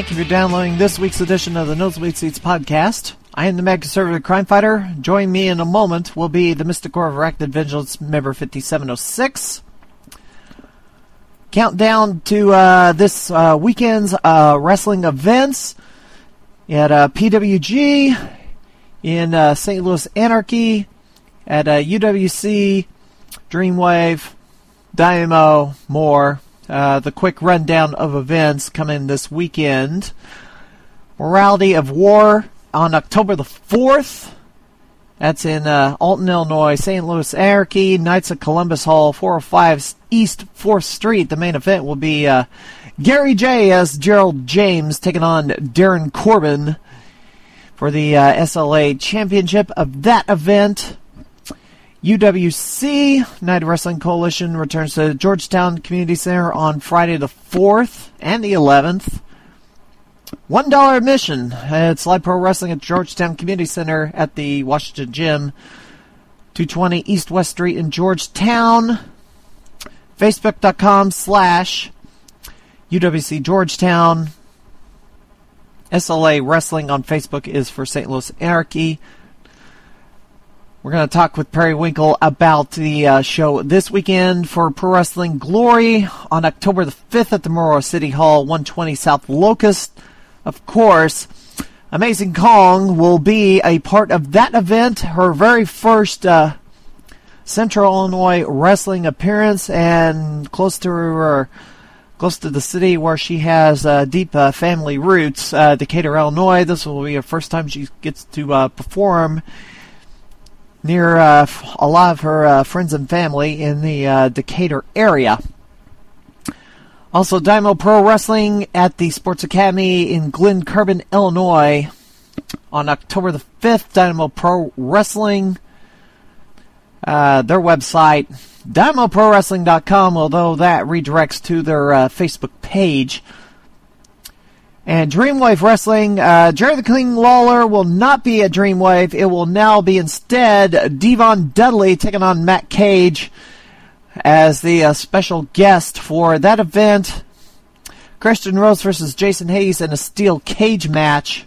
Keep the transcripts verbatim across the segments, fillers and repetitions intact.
Thank you for downloading this week's edition of the Nosebleed Seats podcast. I am the Mad Conservative Crime Fighter. Join me in a moment will be the Mystic Corps of Arachnid Vigilance, member fifty-seven oh six. Countdown to uh, this uh, weekend's uh, wrestling events at uh, P W G, in uh, Saint Louis Anarchy, at uh, U W C, Dreamwave, Dynamo, more. Uh, the quick rundown of events coming this weekend. Morality of War on October the fourth. That's in uh, Alton, Illinois. Saint Louis Anarchy, Knights of Columbus Hall, four oh five East fourth Street. The main event will be uh, Gary J. as Gerald James taking on Darren Corbin for the uh, S L A Championship of that event. U W C, United Wrestling Coalition, returns to Georgetown Community Center on Friday the fourth and the eleventh. one dollar admission. It's Live Pro Wrestling at Georgetown Community Center at the Washington Gym, two twenty East West Street in Georgetown. Facebook.com slash UWC Georgetown. S L A Wrestling on Facebook is for Saint Louis Anarchy. We're going to talk with Perry Winkle about the uh, show this weekend for Pro Wrestling Glory on October the fifth at the Moro City Hall, one twenty South Locust. Of course, Amazing Kong will be a part of that event, her very first uh, Central Illinois wrestling appearance, and close to her, close to the city where she has uh, deep uh, family roots, uh, Decatur, Illinois. This will be her first time she gets to uh, perform near uh, a lot of her uh, friends and family in the uh, Decatur area. Also, Dynamo Pro Wrestling at the Sports Academy in Glen Carbon, Illinois on October the fifth. Dynamo Pro Wrestling, uh, their website, dynamo pro wrestling dot com, although that redirects to their uh, Facebook page. And Dreamwave Wrestling, uh, Jerry the King Lawler will not be at Dreamwave. It will now be instead Devon Dudley taking on Matt Cage as the uh, special guest for that event. Christian Rose versus Jason Hayes in a steel cage match.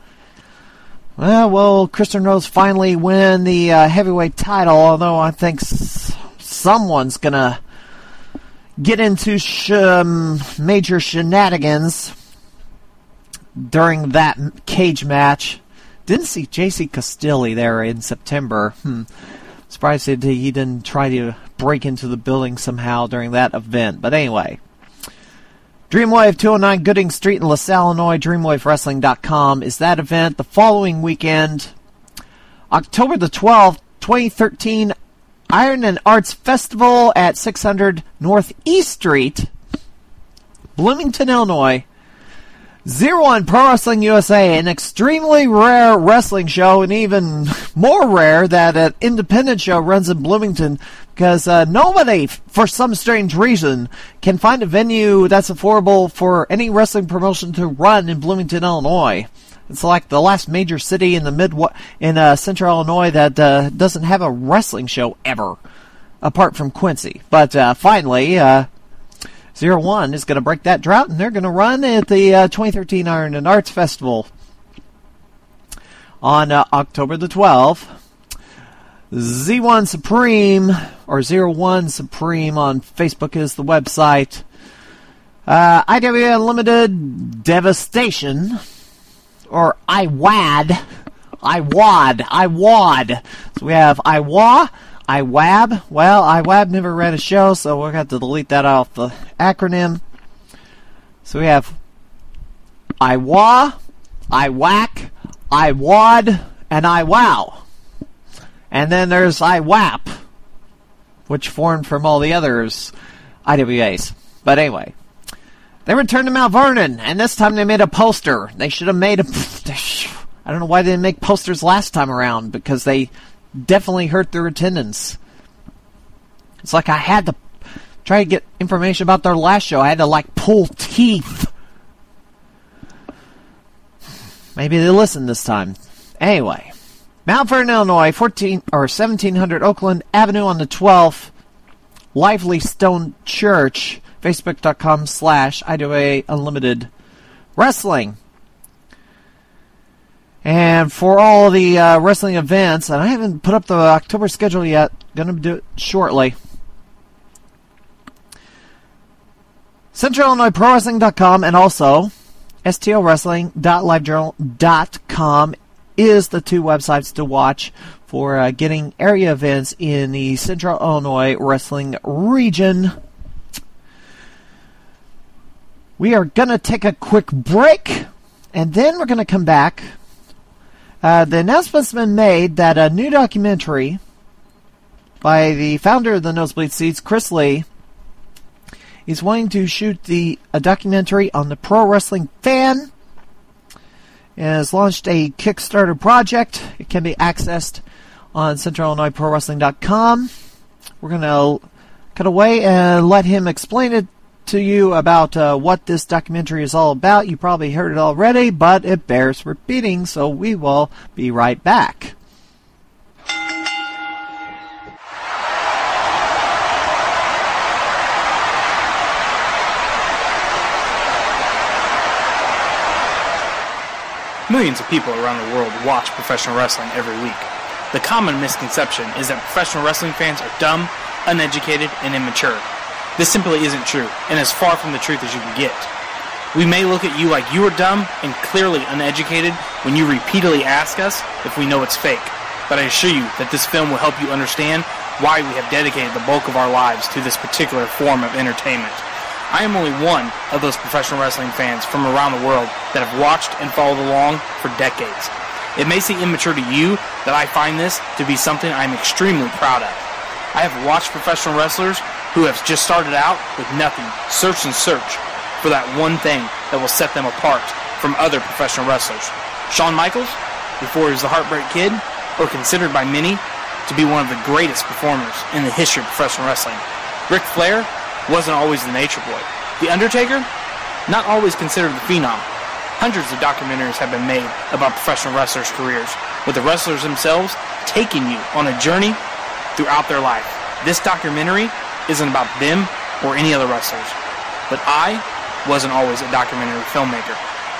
Well, will Christian Rose finally win the uh, heavyweight title, although I think s- someone's going to get into sh- um, major shenanigans during that cage match. Didn't see J C Castilli there in September. Hmm. Surprised that he didn't try to break into the building somehow during that event. But anyway, Dreamwave, two oh nine Gooding Street in LaSalle, Illinois. dreamwave wrestling dot com is that event. The following weekend, October the twelfth, twenty thirteen, Iron and Arts Festival at six hundred North East Street, Bloomington, Illinois. Zero One Pro Wrestling U S A, an extremely rare wrestling show, and even more rare that an independent show runs in Bloomington, because uh, nobody, for some strange reason, can find a venue that's affordable for any wrestling promotion to run in Bloomington, Illinois. It's like the last major city in the mid in uh, Central Illinois that uh, doesn't have a wrestling show ever, apart from Quincy. But uh, finally, uh, Zero One is going to break that drought, and they're going to run at the uh, twenty thirteen Iron and Arts Festival on uh, October the twelfth. Z one Supreme, or Zero One Supreme on Facebook is the website. Uh, I W A Unlimited Devastation, or I W A D. I W A D. I W A D. So we have I W A, I W A B. Well, I W A B never ran a show, so we're going to have to delete that off the acronym. So we have I W A, I W A C, I W A D, and I W O W. And then there's I W A P, which formed from all the others I W As. But anyway, they returned to Mount Vernon, and this time they made a poster. They should have made a... I don't know why they didn't make posters last time around, because they definitely hurt their attendance. It's like I had to try to get information about their last show. I had to, like, pull teeth. Maybe they listened this time. Anyway, Mount Vernon, Illinois, fourteen or seventeen hundred Oakland Avenue on the twelfth. Lively Stone Church. Facebook.com slash I W A Unlimited Wrestling. And for all the uh, wrestling events, and I haven't put up the October schedule yet, going to do it shortly. Central Illinois Pro Wrestling dot com and also S T L Wrestling dot live journal dot com is the two websites to watch for uh, getting area events in the Central Illinois wrestling region. We are going to take a quick break, and then we're going to come back. Uh, the announcement's been made that a new documentary by the founder of the Nosebleed Seats, Chris Lee, is wanting to shoot the a documentary on the pro wrestling fan, and has launched a Kickstarter project. It can be accessed on Central Illinois Pro Wrestling dot com. We're going to cut away and let him explain it to you about uh, what this documentary is all about. You probably heard it already, but it bears repeating, so we will be right back. Millions of people around the world watch professional wrestling every week. The common misconception is that professional wrestling fans are dumb, uneducated, and immature. This simply isn't true, and as far from the truth as you can get. We may look at you like you are dumb and clearly uneducated when you repeatedly ask us if we know it's fake, but I assure you that this film will help you understand why we have dedicated the bulk of our lives to this particular form of entertainment. I am only one of those professional wrestling fans from around the world that have watched and followed along for decades. It may seem immature to you that I find this to be something I am extremely proud of. I have watched professional wrestlers who have just started out with nothing, search and search for that one thing that will set them apart from other professional wrestlers. Shawn Michaels, before he was the Heartbreak Kid, or considered by many to be one of the greatest performers in the history of professional wrestling. Ric Flair wasn't always the Nature Boy. The Undertaker, not always considered the Phenom. Hundreds of documentaries have been made about professional wrestlers' careers, with the wrestlers themselves taking you on a journey throughout their life. This documentary isn't about them or any other wrestlers, but I wasn't always a documentary filmmaker.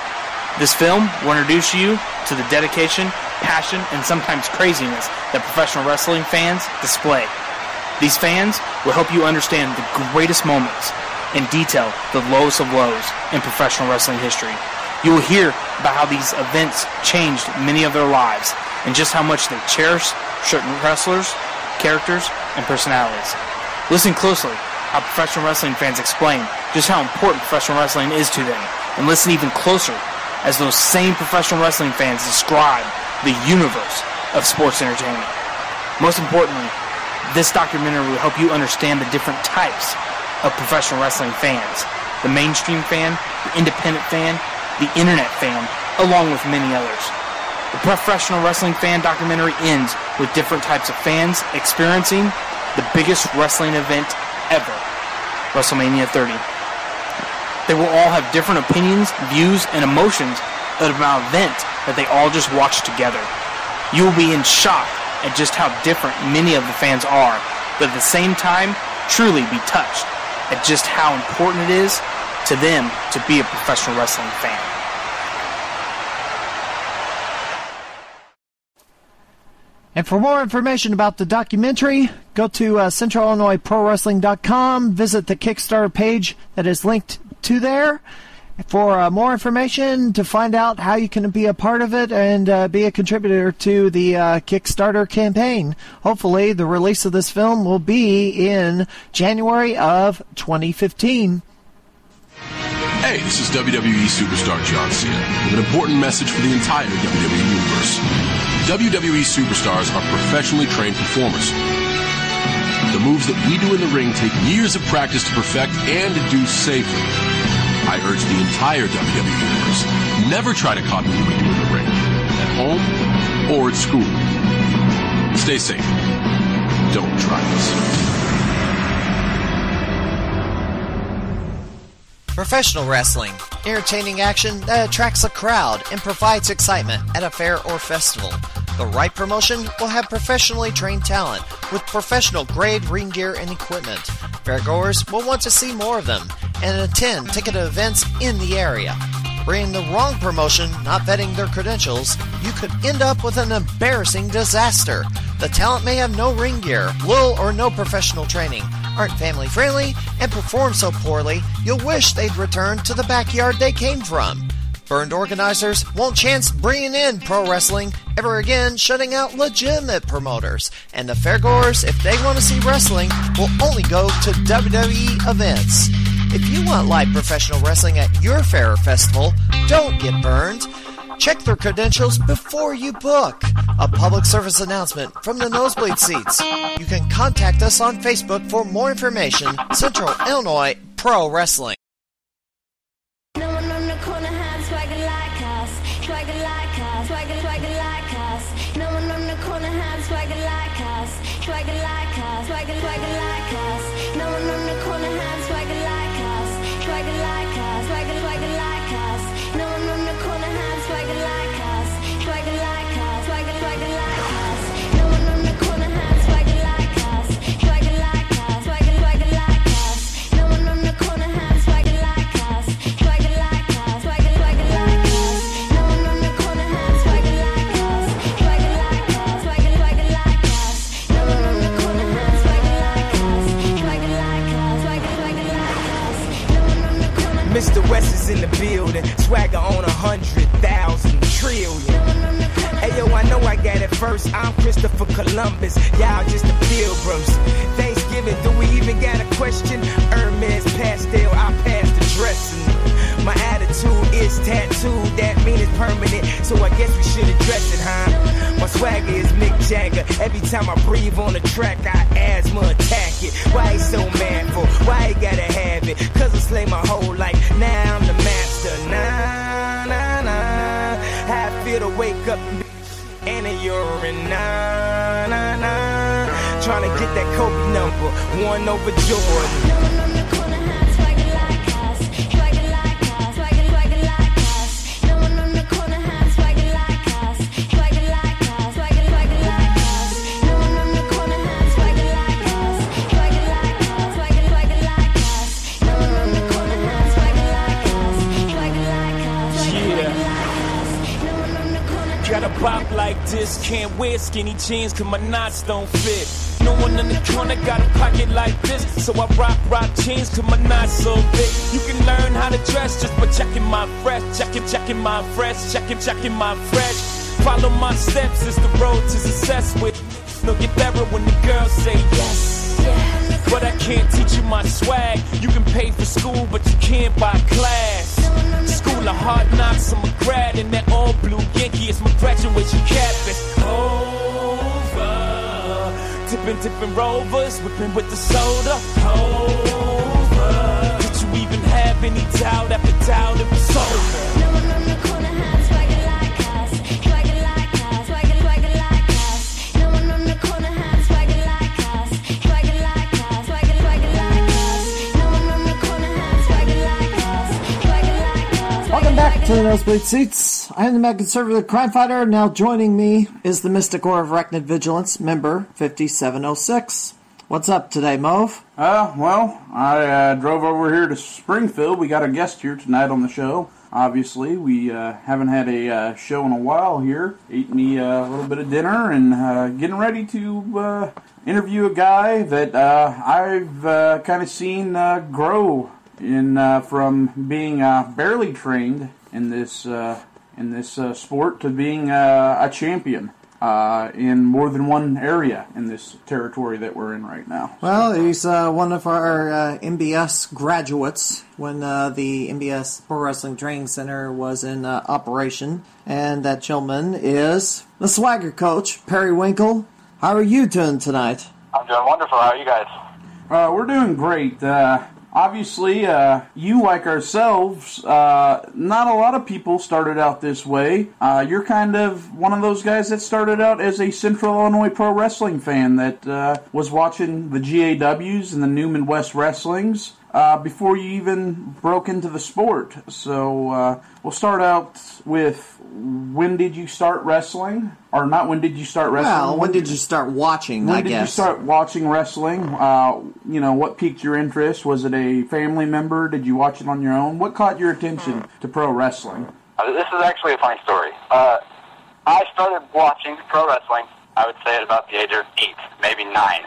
This film will introduce you to the dedication, passion, and sometimes craziness that professional wrestling fans display. These fans will help you understand the greatest moments and detail the lowest of lows in professional wrestling history. You will hear about how these events changed many of their lives and just how much they cherish certain wrestlers, characters, and personalities. Listen closely how professional wrestling fans explain just how important professional wrestling is to them, and listen even closer as those same professional wrestling fans describe the universe of sports entertainment. Most importantly, this documentary will help you understand the different types of professional wrestling fans. The mainstream fan, the independent fan, the internet fan, along with many others. The professional wrestling fan documentary ends with different types of fans experiencing the biggest wrestling event ever, WrestleMania thirty. They will all have different opinions, views, and emotions about an event that they all just watched together. You will be in shock at just how different many of the fans are, but at the same time, truly be touched at just how important it is to them to be a professional wrestling fan. And for more information about the documentary, go to uh, Central Illinois Pro Wrestling dot com, visit the Kickstarter page that is linked to there. For uh, more information, to find out how you can be a part of it and uh, be a contributor to the uh, Kickstarter campaign. Hopefully, the release of this film will be in January of twenty fifteen. Hey, this is W W E Superstar John Cena with an important message for the entire W W E universe. W W E Superstars are professionally trained performers. The moves that we do in the ring take years of practice to perfect and to do safely. I urge the entire W W E universe, never try to copy what we do in the ring, at home or at school. Stay safe. Don't try this. Professional wrestling. Entertaining action that attracts a crowd and provides excitement at a fair or festival. The right promotion will have professionally trained talent with professional grade ring gear and equipment. Fairgoers will want to see more of them and attend ticketed events in the area. bringing the wrong promotion, not vetting their credentials, you could end up with an embarrassing disaster. The talent may have no ring gear, little or no professional training, aren't family friendly, and perform so poorly you'll wish they'd return to the backyard they came from. Burned organizers won't chance bringing in pro wrestling ever again, shutting out legitimate promoters. And the fairgoers, if they want to see wrestling, will only go to W W E events. If you want live professional wrestling at your fair or festival, don't get burned. Check their credentials before you book. A public service announcement from the Nosebleed Seats. You can contact us on Facebook for more information. Central Illinois Pro Wrestling. Mister West is in the building, swagger on a hundred thousand trillion. Hey yo, I know I got it first. I'm Christopher Columbus, y'all just the pilgrims. Thanksgiving, do we even got a question? Hermes pastel, I pass the dressing. My attitude is tattooed, that mean it's permanent, so I guess we should address it, huh? My swagger is Mick Jagger. Every time I breathe on the track, I asthma attack it. Why he so manful? Why he gotta have it? Cause I slay my whole life, now I'm the master. Nah, nah, nah. How I feel to wake up and a urine. Nah, nah, nah. Trying to get that Kobe number, one over Jordan. Gotta bop like this, can't wear skinny jeans cause my knots don't fit. No one in the corner got a pocket like this, so I rock, rock jeans cause my knots so big. You can learn how to dress just by checking my fresh, checking, checking my fresh, checking, checking my fresh. Follow my steps, it's the road to success with. No get better when the girls say yes, yes. But I can't teach you my swag. You can pay for school, but you can't buy class. School of hard knocks, I'm a grad in that all blue Yankee. It's my graduation cap, it's over. Tipping, tipping rovers, whipping with the soda. Over. Did you even have any doubt after doubt it was over? No one on the corner had swagger like us, swagger like us, swagger, swagger like us. No one on the corner had swagger like us, swagger like us, swagger, swagger like us. No one on the corner had swagger like us, swagger like us. Welcome back to the Nosebleed Seats. I am the Mad Conservative Crime Fighter. Now joining me is the Mystic Order of Arachnid Vigilance, member fifty-seven oh six. What's up today, Mauve? Uh, well, I uh, drove over here to Springfield. We got a guest here tonight on the show. Obviously, we uh, haven't had a uh, show in a while here. Ate me uh, a little bit of dinner and uh, getting ready to uh, interview a guy that uh, I've uh, kind of seen uh, grow in uh, from being uh, barely trained in this uh, in this uh, sport to being uh, a champion. Uh, in more than one area in this territory that we're in right now. Well, he's uh, one of our uh, M B S graduates when uh, the M B S Pro Wrestling Training Center was in uh, operation. And that gentleman is the Swagger Coach, Perry Winkle. How are you doing tonight? I'm doing wonderful. How are you guys? Uh, we're doing great. Uh, obviously, uh, you, like ourselves, uh, not a lot of people started out this way. Uh, you're kind of one of those guys that started out as a Central Illinois Pro Wrestling fan that uh, was watching the G A Ws and the Newman West Wrestlings uh, before you even broke into the sport. So uh, we'll start out with, when did you start wrestling? Or not when did you start wrestling? Well, when did you start watching, When I did guess? you start watching wrestling? Uh, you know, what piqued your interest? Was it a family member? Did you watch it on your own? What caught your attention to pro wrestling? Uh, this is actually a funny story. Uh, I started watching pro wrestling, I would say at about the age of eight, maybe nine.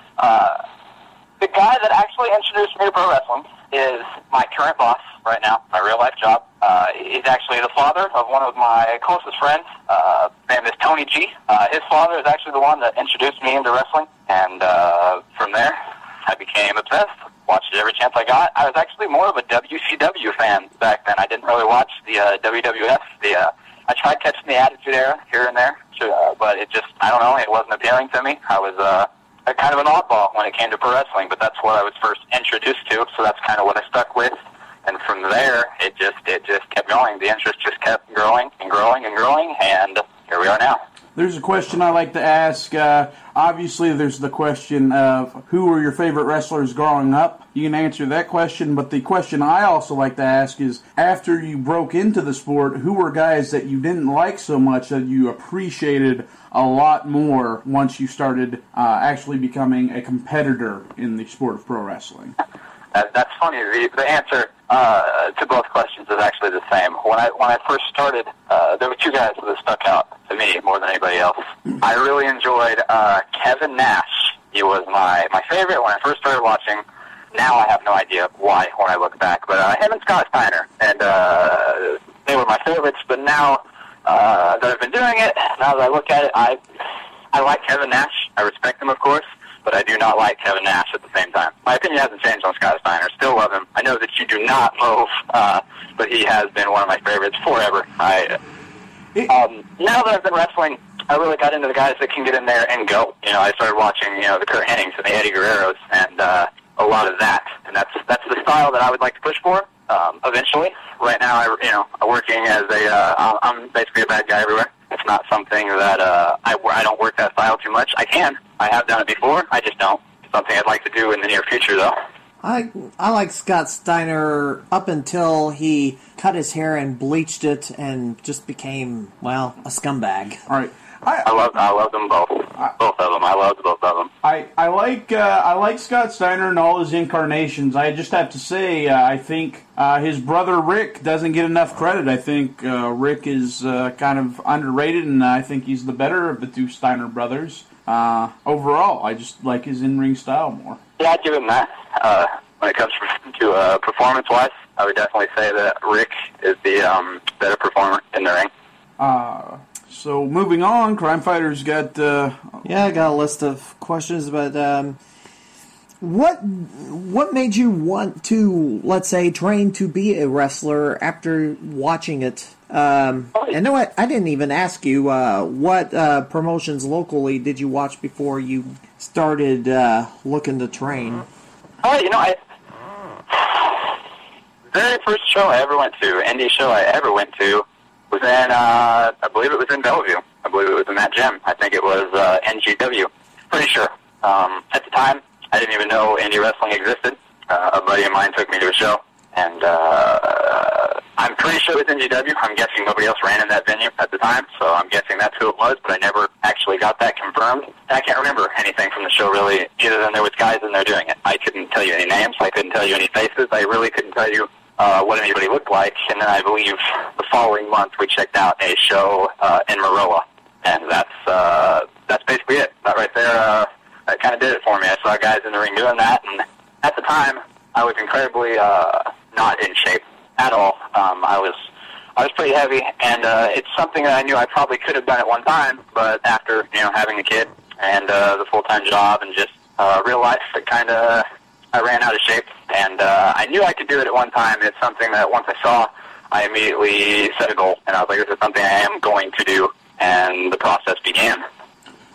Uh, the guy that actually introduced me to pro wrestling is my current boss right now, my real-life job. Uh, he's actually the father of one of my closest friends. Uh, his name is Tony G. Uh, his father is actually the one that introduced me into wrestling, and uh, from there, I became obsessed. Watched it every chance I got. I was actually more of a W C W fan back then. I didn't really watch the uh, W W F. The uh, I tried catching the Attitude Era here and there, uh, but it just, I don't know, it wasn't appealing to me. I was uh, a kind of an oddball when it came to pro wrestling, but that's what I was first introduced to, so that's kind of what I stuck with. And from there, it just it just kept going. The interest just kept growing and growing and growing, and here we are now. There's a question I like to ask. Uh, obviously, there's the question of who were your favorite wrestlers growing up. You can answer that question, but the question I also like to ask is, after you broke into the sport, who were guys that you didn't like so much that you appreciated a lot more once you started uh, actually becoming a competitor in the sport of pro wrestling? That, that's funny. The, the answer uh, to both questions is actually the same. When I when I first started, uh, there were two guys that stuck out to me more than anybody else. I really enjoyed uh, Kevin Nash. He was my, my favorite when I first started watching. Now I have no idea why when I look back, but uh, him and Scott Steiner, and uh, they were my favorites. But now uh, that I've been doing it, now that I look at it, I I like Kevin Nash. I respect him, of course. But I do not like Kevin Nash at the same time. My opinion hasn't changed on Scott Steiner. Still love him. I know that you do not move, uh, but he has been one of my favorites forever. I, um, now that I've been wrestling, I really got into the guys that can get in there and go. You know, I started watching, you know, the Kurt Hennings and the Eddie Guerreros and uh, a lot of that. And that's that's the style that I would like to push for um, eventually. Right now, I, you know, I'm working as a, uh, I'm basically a bad guy everywhere. It's not something that uh, I, I don't work that style too much. I can. I have done it before. I just don't. It's something I'd like to do in the near future, though. I I like Scott Steiner up until he cut his hair and bleached it and just became, well, a scumbag. All right. I, I love I love them both. I, both of them. I loved both of them. I, I like uh, I like Scott Steiner and all his incarnations. I just have to say, uh, I think uh, his brother Rick doesn't get enough credit. I think uh, Rick is uh, kind of underrated, and I think he's the better of the two Steiner brothers. Uh, overall, I just like his in-ring style more. Yeah, I'd give him that. Uh, when it comes to uh, performance-wise, I would definitely say that Rick is the um, better performer in the ring. Uh, so moving on, Crime Fighter's got... Uh, yeah, I got a list of questions, but um, what what made you want to, let's say, train to be a wrestler after watching it? Um, and no, I, I didn't even ask you, uh, what uh, promotions locally did you watch before you started uh, looking to train? Oh, you know, I... very first show I ever went to, indie show I ever went to, was in, uh, I believe it was in Bellevue. I believe it was in that gym. I think it was uh, N G W. Pretty sure. Um, at the time, I didn't even know indie wrestling existed. Uh, a buddy of mine took me to a show, and uh, I'm pretty sure it was N G W. I'm guessing nobody else ran in that venue at the time, so I'm guessing that's who it was, but I never actually got that confirmed. And I can't remember anything from the show, really, other than there was guys in there doing it. I couldn't tell you any names. I couldn't tell you any faces. I really couldn't tell you uh, what anybody looked like. And then I believe the following month we checked out a show uh, in Maroa, and that's uh, that's basically it. That right there, uh, that kind of did it for me. I saw guys in the ring doing that, and at the time, I was incredibly uh, not in shape at all. Um, I was I was pretty heavy, and uh, it's something that I knew I probably could have done at one time, but after, you know, having a kid and uh, the full-time job and just uh, real life, it kind of, I ran out of shape, and uh, I knew I could do it at one time. It's something that once I saw, I immediately set a goal, and I was like, this is something I am going to do, and the process began.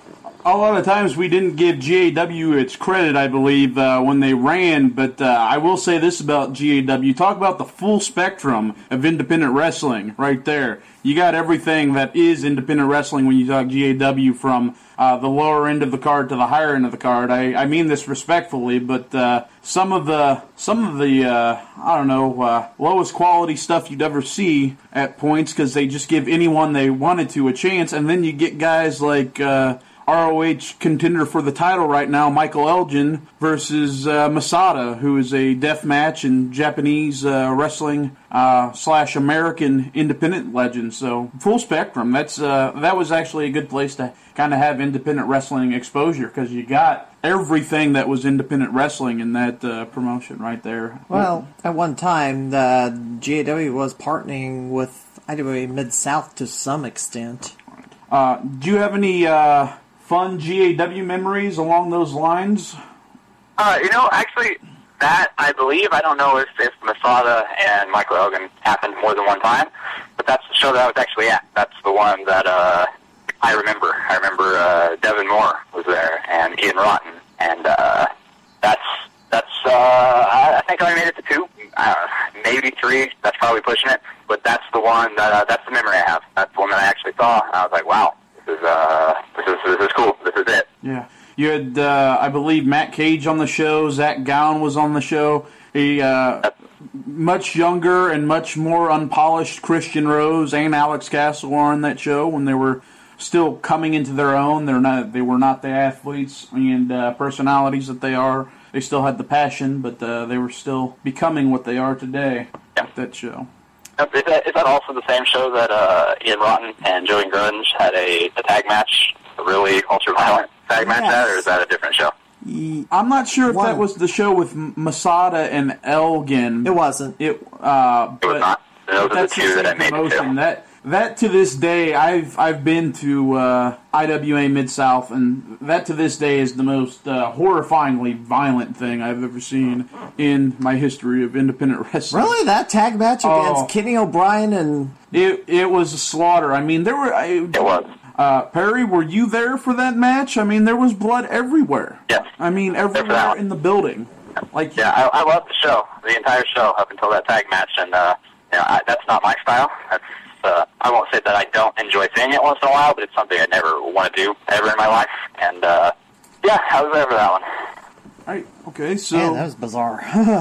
a lot of times we didn't give G A W its credit, I believe, uh, when they ran, but uh, I will say this about G A W. Talk about the full spectrum of independent wrestling right there. You got everything that is independent wrestling when you talk G A W, from uh, the lower end of the card to the higher end of the card. I, I mean this respectfully, but uh, some of the some of the uh, I don't know uh, lowest quality stuff you'd ever see at points, because they just give anyone they wanted to a chance, and then you get guys like Uh, R O H contender for the title right now, Michael Elgin, versus uh, Masada, who is a deathmatch and Japanese uh, wrestling uh, slash American independent legend. So full spectrum. That's uh, that was actually a good place to kind of have independent wrestling exposure, because you got everything that was independent wrestling in that uh, promotion right there. Well, at one time, the G A W was partnering with I W A Mid-South to some extent. Uh, do you have any Uh, fun G A W memories along those lines? Uh, you know, actually, that, I believe, I don't know if, if Masada and Michael Elgin happened more than one time, but that's the show that I was actually at. That's the one that uh, I remember. I remember uh, Devin Moore was there, and Ian Rotten, and uh, that's, that's uh, I, I think I made it to two, uh, maybe three, that's probably pushing it, but that's the one, that uh, that's the memory I have. That's the one that I actually saw, and I was like, wow. This is, uh, this is, this is cool. This is it. Yeah. You had, uh, I believe, Matt Cage on the show. Zach Gowen was on the show. A uh, much younger and much more unpolished Christian Rose and Alex Castle were on that show when they were still coming into their own. They're not. They were not the athletes and uh, personalities that they are. They still had the passion, but uh, they were still becoming what they are today yeah. at that show. Is that, is that also the same show that uh, Ian Rotten and Joey Grunge had a, a tag match, a really ultra-violent tag match Yes. at, or is that a different show? I'm not sure if One. that was the show with M- Masada and Elgin. It wasn't. It, uh, It was but not. Those are the that's two the that I same made it promotion. to. That that to this day, I've I've been to uh, I W A Mid-South, and that to this day is the most uh, horrifyingly violent thing I've ever seen in my history of independent wrestling. Really? That tag match against Oh. Kenny O'Brien and... It it was a slaughter. I mean, there were. I, It was. Uh, Perry, were you there for that match? I mean, there was blood everywhere. Yes. I mean, everywhere that. in the building. Like, Yeah, I, I loved the show, the entire show, up until that tag match, and uh, you know, I, that's not my style. That's, uh, I won't say that I don't enjoy seeing it once in a while, but it's something I never want to do ever in my life, and uh, yeah, I was there for that one. Right. Okay. So Man, that was bizarre.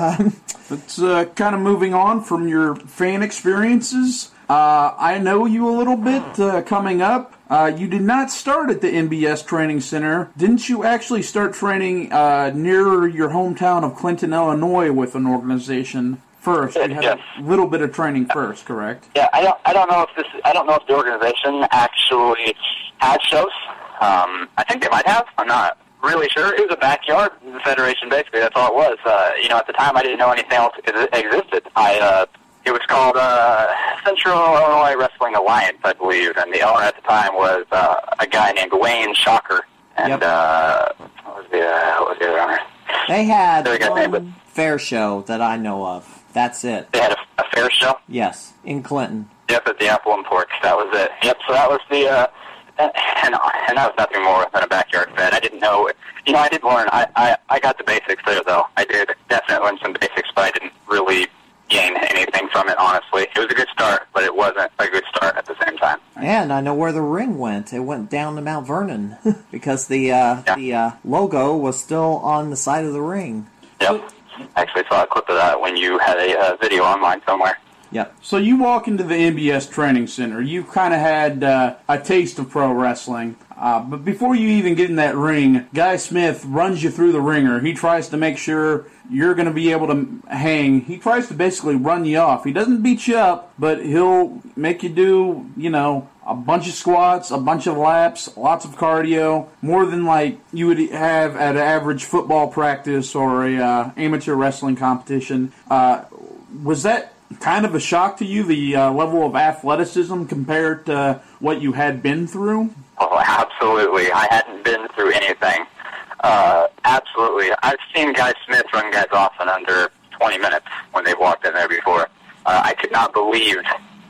let's uh, kind of moving on from your fan experiences. Uh, I know you a little bit uh, coming up. Uh, you did not start at the N B S Training Center. Didn't you actually start training uh, near your hometown of Clinton, Illinois, with an organization first? You had Yes. a little bit of training first, correct? Yeah, I don't, I don't know if this, I don't know if the organization actually had shows. Um, I think they might have. I'm not really sure. It was a backyard federation, basically. That's all it was. Uh, you know, at the time, I didn't know anything else ex- existed. I, uh, it was called uh, Central Illinois Wrestling Alliance, I believe, and the owner at the time was uh, a guy named Wayne Shocker. And Yep. uh, what was the uh, what was the other owner? They had Very good one name, but- fair show that I know of. That's it. They had a, a fair show. Yes, in Clinton. Yep, at the Apple and Pork. That was it. Yep, so that was the, uh, and, and that was nothing more than a backyard fed. I didn't know, you know, I did learn, I, I, I got the basics there, though. I did definitely learn some basics, but I didn't really gain anything from it, honestly. It was a good start, but it wasn't a good start at the same time. And I know where the ring went. It went down to Mount Vernon because the uh, Yeah. the uh, logo was still on the side of the ring. Yep. I actually saw a clip of that when you had a uh, video online somewhere. Yep. So you walk into the N B S Training Center. You kind of had uh, a taste of pro wrestling. Uh, but before you even get in that ring, Guy Smith runs you through the ringer. He tries to make sure you're going to be able to hang. He tries to basically run you off. He doesn't beat you up, but he'll make you do, you know, a bunch of squats, a bunch of laps, lots of cardio, more than like you would have at an average football practice or a uh, amateur wrestling competition. Uh, was that kind of a shock to you, the uh, level of athleticism compared to what you had been through? Oh, absolutely. I hadn't been through anything. Uh, absolutely. I've seen Guy Smith run guys off in under twenty minutes when they've walked in there before. Uh, I could not believe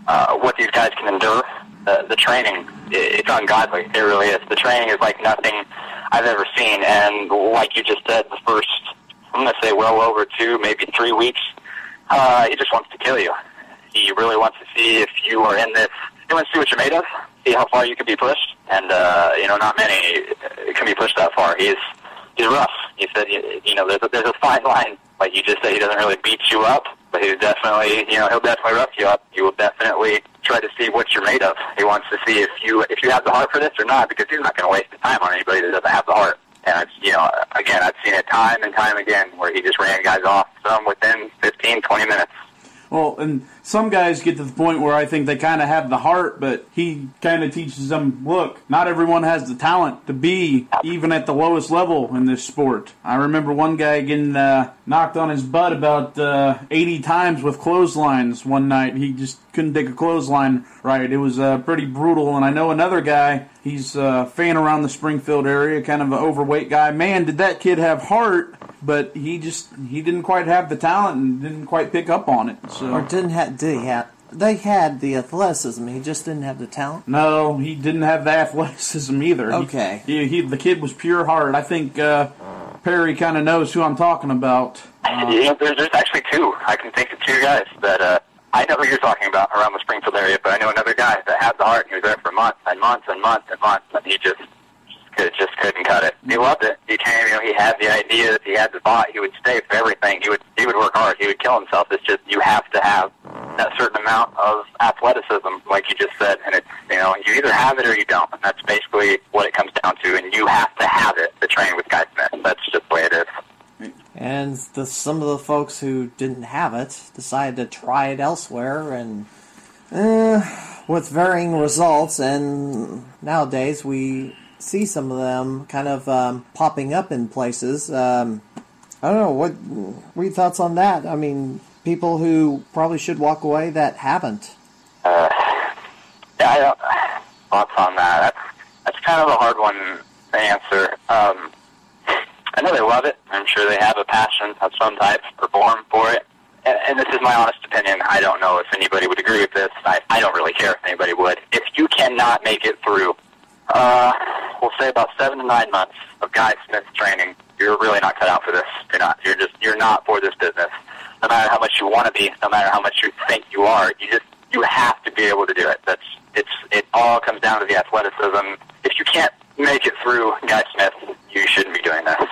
uh, what these guys can endure. The, the training, it's ungodly. It really is. The training is like nothing I've ever seen. And like you just said, the first, I'm going to say well over two, maybe three weeks, uh, he just wants to kill you. He really wants to see if you are in this. He wants to see what you're made of, see how far you can be pushed. And, uh, you know, not many can be pushed that far. He's he's rough. He said, you, you know, there's a, there's a fine line. Like you just said, he doesn't really beat you up, but he's definitely, you know, he'll definitely rough you up. He will definitely try to see what you're made of. He wants to see if you if you have the heart for this or not, because he's not going to waste his time on anybody that doesn't have the heart. And it's, you know, again, I've seen it time and time again where he just ran guys off, some within fifteen, twenty minutes. Well, and some guys get to the point where I think they kind of have the heart, but he kind of teaches them, look, not everyone has the talent to be even at the lowest level in this sport. I remember one guy getting uh, knocked on his butt about uh, eighty times with clotheslines one night. He just couldn't take a clothesline right. It was uh, pretty brutal. And I know another guy, he's a fan around the Springfield area, kind of an overweight guy. Man, did that kid have heart, but he just he didn't quite have the talent and didn't quite pick up on it. So. Or didn't have, did he have, they had the athleticism, he just didn't have the talent? No, he didn't have the athleticism either. Okay. He, he, the kid was pure heart. I think uh, Perry kind of knows who I'm talking about. Uh, you know, there's, there's actually two. I can think of two guys that uh, I know who you're talking about around the Springfield area, but I know another guy that had the heart, and he was there for months and months and months and months, and he just could, just couldn't cut it. He loved it. He came, you know, he had the idea, that he had the thought, he would stay for everything. He would he would work hard. He would kill himself. It's just you have to have that certain amount of athleticism, like you just said, and it's, you know, you either have it or you don't, and that's basically what it comes down to, and you have to have it to train with Guy Smith. That's just the way it is. And the, some of the folks who didn't have it decided to try it elsewhere, and uh, with varying results, and nowadays we see some of them kind of um, popping up in places. Um, I don't know, what, what are your thoughts on that? I mean, people who probably should walk away that haven't. Uh, yeah, I don't, thoughts on that. That's, that's kind of a hard one to answer. Um, I know they love it. I'm sure they have a passion of some type, perform for it. And, and this is my honest opinion. I don't know if anybody would agree with this. I, I don't really care if anybody would. If you cannot make it through, uh, we'll say about seven to nine months of Guy Smith training, you're really not cut out for this. You're not. You're just, you're not for this business. No matter how much you want to be, no matter how much you think you are, you just, you have to be able to do it. That's, it's, it all comes down to the athleticism. If you can't make it through Guy Smith, you shouldn't be doing this.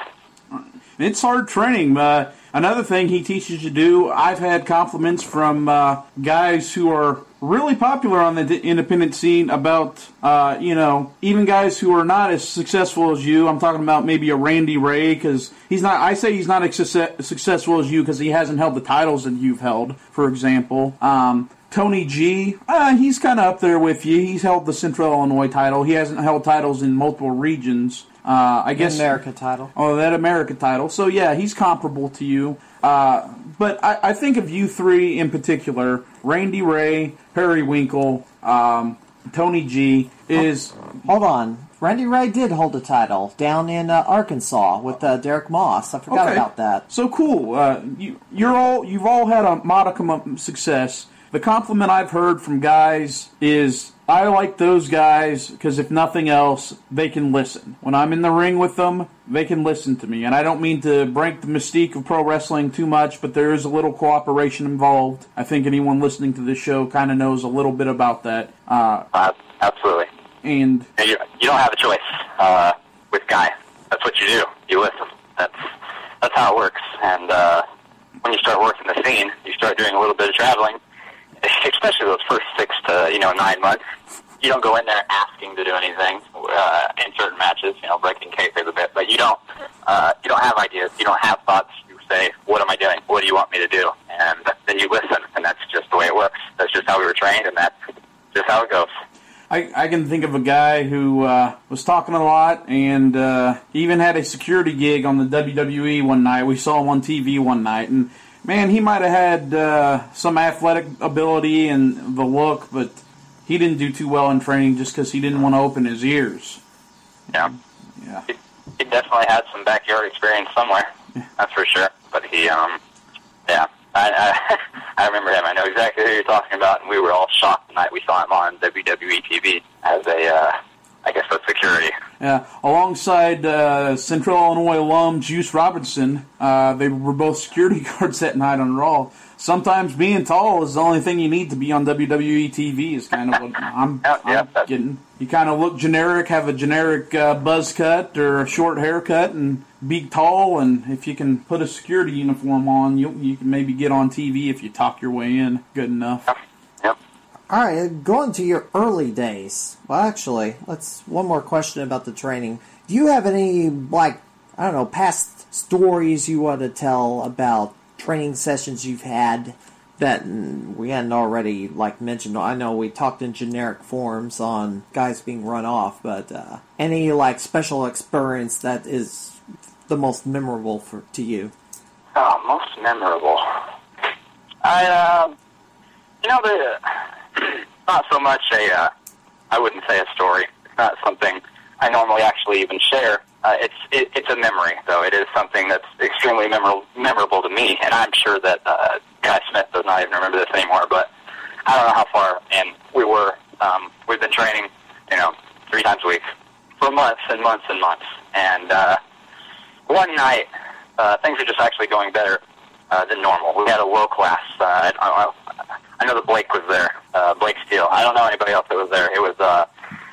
It's hard training. Uh, another thing he teaches you to do, I've had compliments from uh, guys who are really popular on the independent scene about, uh, you know, even guys who are not as successful as you. I'm talking about maybe a Randy Ray, because he's not, I say he's not as successful as you because he hasn't held the titles that you've held, for example. Um, Tony G, uh, he's kind of up there with you. He's held the Central Illinois title. He hasn't held titles in multiple regions. Uh, I guess America title. Oh, that America title. So yeah, he's comparable to you. Uh, but I, I think of you three in particular: Randy Ray, Perry Winkle, um, Tony G. Is hold on. Randy Ray did hold a title down in uh, Arkansas with uh, Derek Moss. I forgot okay. about that. So cool. Uh, you, you're all you've all had a modicum of success. The compliment I've heard from guys is, I like those guys because if nothing else, they can listen. When I'm in the ring with them, they can listen to me. And I don't mean to break the mystique of pro wrestling too much, but there is a little cooperation involved. I think anyone listening to this show kind of knows a little bit about that. Uh, uh, absolutely. And you, you don't have a choice uh, with Guy. That's what you do. You listen. That's that's how it works. And uh, when you start working the scene, you start doing a little bit of traveling. Especially those first six to, you know, nine months, you don't go in there asking to do anything uh, in certain matches, you know, breaking kayfabe a bit, but you don't, uh, you don't have ideas, you don't have thoughts. You say, what am I doing? What do you want me to do? And then you listen, and that's just the way it works. That's just how we were trained, and that's just how it goes. I, I can think of a guy who uh, was talking a lot and uh, even had a security gig on the W W E one night. We saw him on T V one night, and man, he might have had uh, some athletic ability and the look, but he didn't do too well in training just because he didn't want to open his ears. Yeah. Yeah. He, he definitely had some backyard experience somewhere. Yeah. That's for sure. But he, um, yeah, I, I, I remember him. I know exactly who you're talking about, and we were all shocked the night we saw him on W W E T V as a, uh, I guess that's security. Yeah, alongside uh, Central Illinois alum Juice Robinson, uh, they were both security guards that night on Raw. Sometimes being tall is the only thing you need to be on W W E T V is kind of what I'm, yep, I'm yep, getting. You kind of look generic, have a generic uh, buzz cut or a short haircut, and be tall, and if you can put a security uniform on, you you can maybe get on T V if you talk your way in good enough. Yep. Yep. All right, going to your early days. Well, actually, let's one more question about the training. Do you have any, like, I don't know, past stories you want to tell about training sessions you've had that we hadn't already, like, mentioned? I know we talked in generic forms on guys being run off, but uh, any, like, special experience that is the most memorable for to you? Oh, most memorable. I, uh, you know, the, not so much a, uh, I wouldn't say a story. It's not something I normally actually even share. Uh, it's it, it's a memory, though. It is something that's extremely memorable, memorable to me, and I'm sure that uh, Guy Smith does not even remember this anymore, but I don't know how far in we were. Um, we've been training, you know, three times a week for months and months and months, and uh, one night, uh, things were just actually going better uh, than normal. We had a world-class, uh, I, I, I know that Blake was there, uh, Blake Steele. I don't know anybody else that was there. It was, uh,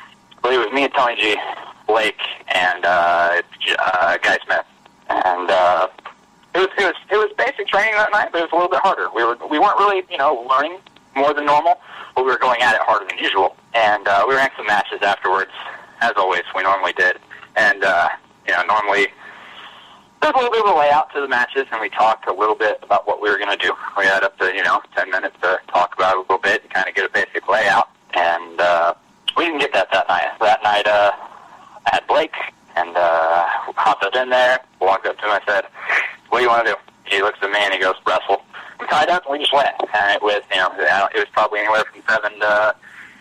I believe it was me and Tony G, Blake, and uh, uh, Guy Smith, and uh, it was it was it was basic training that night, but it was a little bit harder. We were we weren't really you know learning more than normal, but we were going at it harder than usual. And uh, we ran some matches afterwards, as always we normally did. And uh, you know normally there's a little bit of a layout to the matches, and we talked a little bit about what we were going to do. We had up to you know ten minutes to talk about it a little bit, to kind of get a basic layout, and uh, we didn't get that that night. That night. Uh, I had Blake, and uh, hopped up in there, walked up to him, I said, what do you want to do? He looks at me and he goes, wrestle. We tied up and we just went. And it was, you know, it was probably anywhere from seven to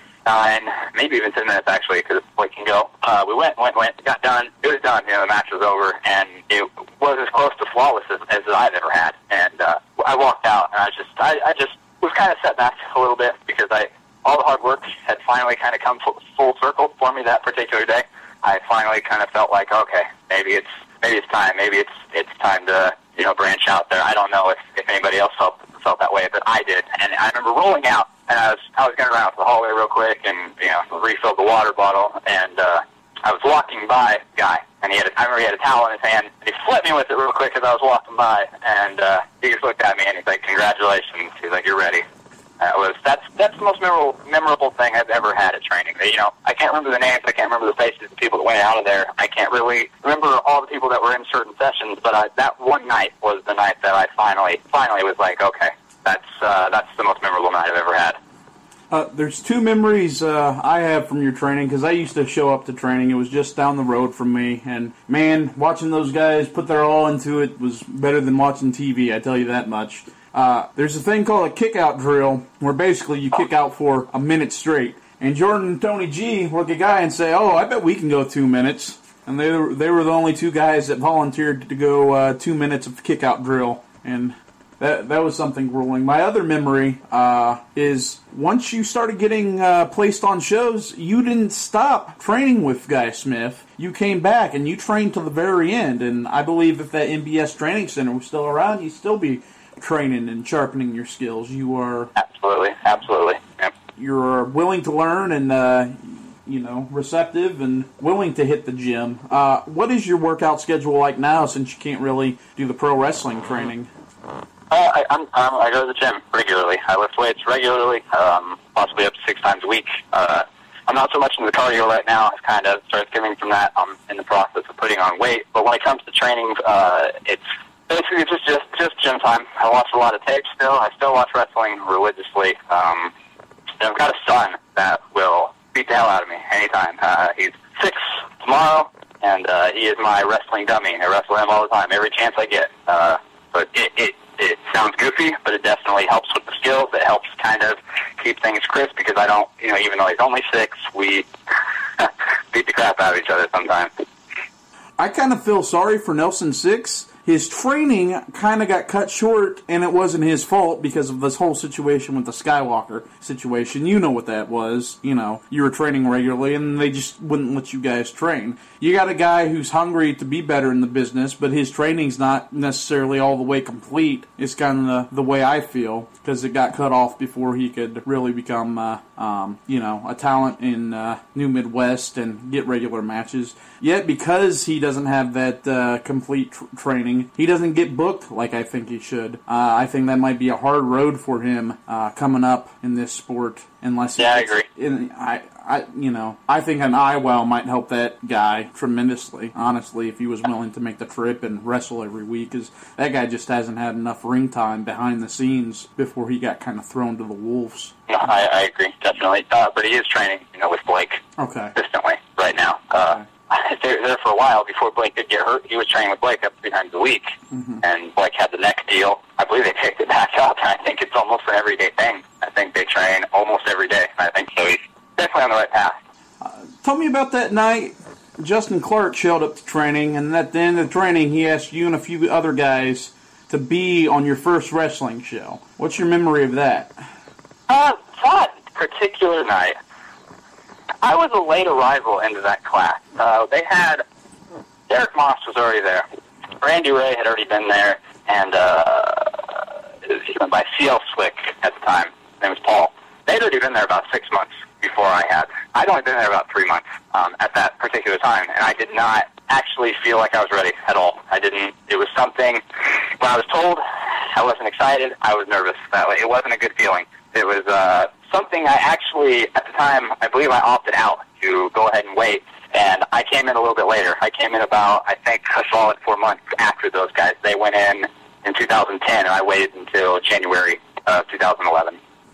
nine, maybe even ten minutes actually, because Blake can go. Uh, we went, went, went, got done. It was done. You know, the match was over, and it was as close to flawless as, as I've ever had. And uh, I walked out, and I just, I, I just was kind of set back a little bit because I, all the hard work had finally kind of come full, full circle for me that particular day. I finally kind of felt like, okay, maybe it's maybe it's time. Maybe it's it's time to you know branch out there. I don't know if, if anybody else felt felt that way, but I did. And I remember rolling out, and I was I was going around to the hallway real quick, and you know refilled the water bottle, and uh, I was walking by a guy, and he had a, I remember he had a towel in his hand, and he flipped me with it real quick as I was walking by, and uh, he just looked at me and he's like, congratulations. He's like, you're ready. Uh, was that's that's the most memorable memorable thing I've ever had at training. You know, I can't remember the names, I can't remember the faces of the people that went out of there. I can't really remember all the people that were in certain sessions, but I, that one night was the night that I finally finally was like, okay, that's uh, that's the most memorable night I've ever had. Uh, there's two memories uh, I have from your training, because I used to show up to training. It was just down the road from me, and man, watching those guys put their all into it was better than watching T V, I tell you that much. Uh, there's a thing called a kick-out drill, where basically you kick out for a minute straight. And Jordan and Tony G look at a guy and say, oh, I bet we can go two minutes. And they were, they were the only two guys that volunteered to go uh, two minutes of kick-out drill. And that that was something grueling. My other memory uh, is once you started getting uh, placed on shows, you didn't stop training with Guy Smith. You came back and you trained till the very end. And I believe if that M B S Training Center was still around, you'd still be training and sharpening your skills. You are absolutely, absolutely. Yep. You're willing to learn and uh, you know receptive and willing to hit the gym. Uh, what is your workout schedule like now, since you can't really do the pro wrestling training? Uh, I, I'm, I'm, I go to the gym regularly. I lift weights regularly, um, possibly up to six times a week. Uh, I'm not so much into the cardio right now. I've kind of started skimming from that. I'm in the process of putting on weight. But when it comes to training, uh, it's basically just, just just gym time. I watch a lot of tapes still. I still watch wrestling religiously. Um, and I've got a son that will beat the hell out of me anytime. Uh, he's six tomorrow, and uh, he is my wrestling dummy. I wrestle him all the time, every chance I get. Uh, so it, it, it sounds goofy, but it definitely helps with the skills. It helps kind of keep things crisp, because I don't, you know, even though he's only six, we beat the crap out of each other sometimes. I kind of feel sorry for Nelson Six. his training kind of got cut short, and it wasn't his fault because of this whole situation with the Skywalker situation. You know what that was. You know, you were training regularly, and they just wouldn't let you guys train. You got a guy who's hungry to be better in the business, but his training's not necessarily all the way complete. It's kind of the, the way I feel, because it got cut off before he could really become, uh, um, you know, a talent in uh, New Midwest and get regular matches. Yet, because he doesn't have that uh, complete tr- training, he doesn't get booked like I think he should. Uh, I think that might be a hard road for him uh, coming up in this sport, unless yeah, I agree. In, I, I, you know, I think an I W O W might help that guy tremendously. Honestly, if he was willing to make the trip and wrestle every week, because that guy just hasn't had enough ring time behind the scenes before he got kind of thrown to the wolves. No, I, I agree, definitely. Uh, but he is training, you know, with Blake. Okay. Consistently right now. Uh, okay. There, there for a while before Blake did get hurt. He was training with Blake up three times a week, mm-hmm. and Blake had the neck deal. I believe they picked it back up, and I think it's almost an everyday thing. I think they train almost every day. I think so. He's definitely on the right path. Uh, tell me about that night. Justin Clark showed up to training, and at the end of the training, he asked you and a few other guys to be on your first wrestling show. What's your memory of that? Uh, that particular night, I was a late arrival into that class. Uh, they had, Derek Moss was already there. Randy Ray had already been there, and uh, he went by C L Slick at the time. His name was Paul. They'd already been there about six months before I had. I'd only been there about three months um, at that particular time, and I did not actually feel like I was ready at all. I didn't. It was something, when I was told, I wasn't excited, I was nervous. That It wasn't a good feeling. It was uh, something I actually, at the time, I believe I opted out to go ahead and wait, and I came in a little bit later. I came in about, I think, a solid four months after those guys. They went in in two thousand ten, and I waited until January of two thousand eleven.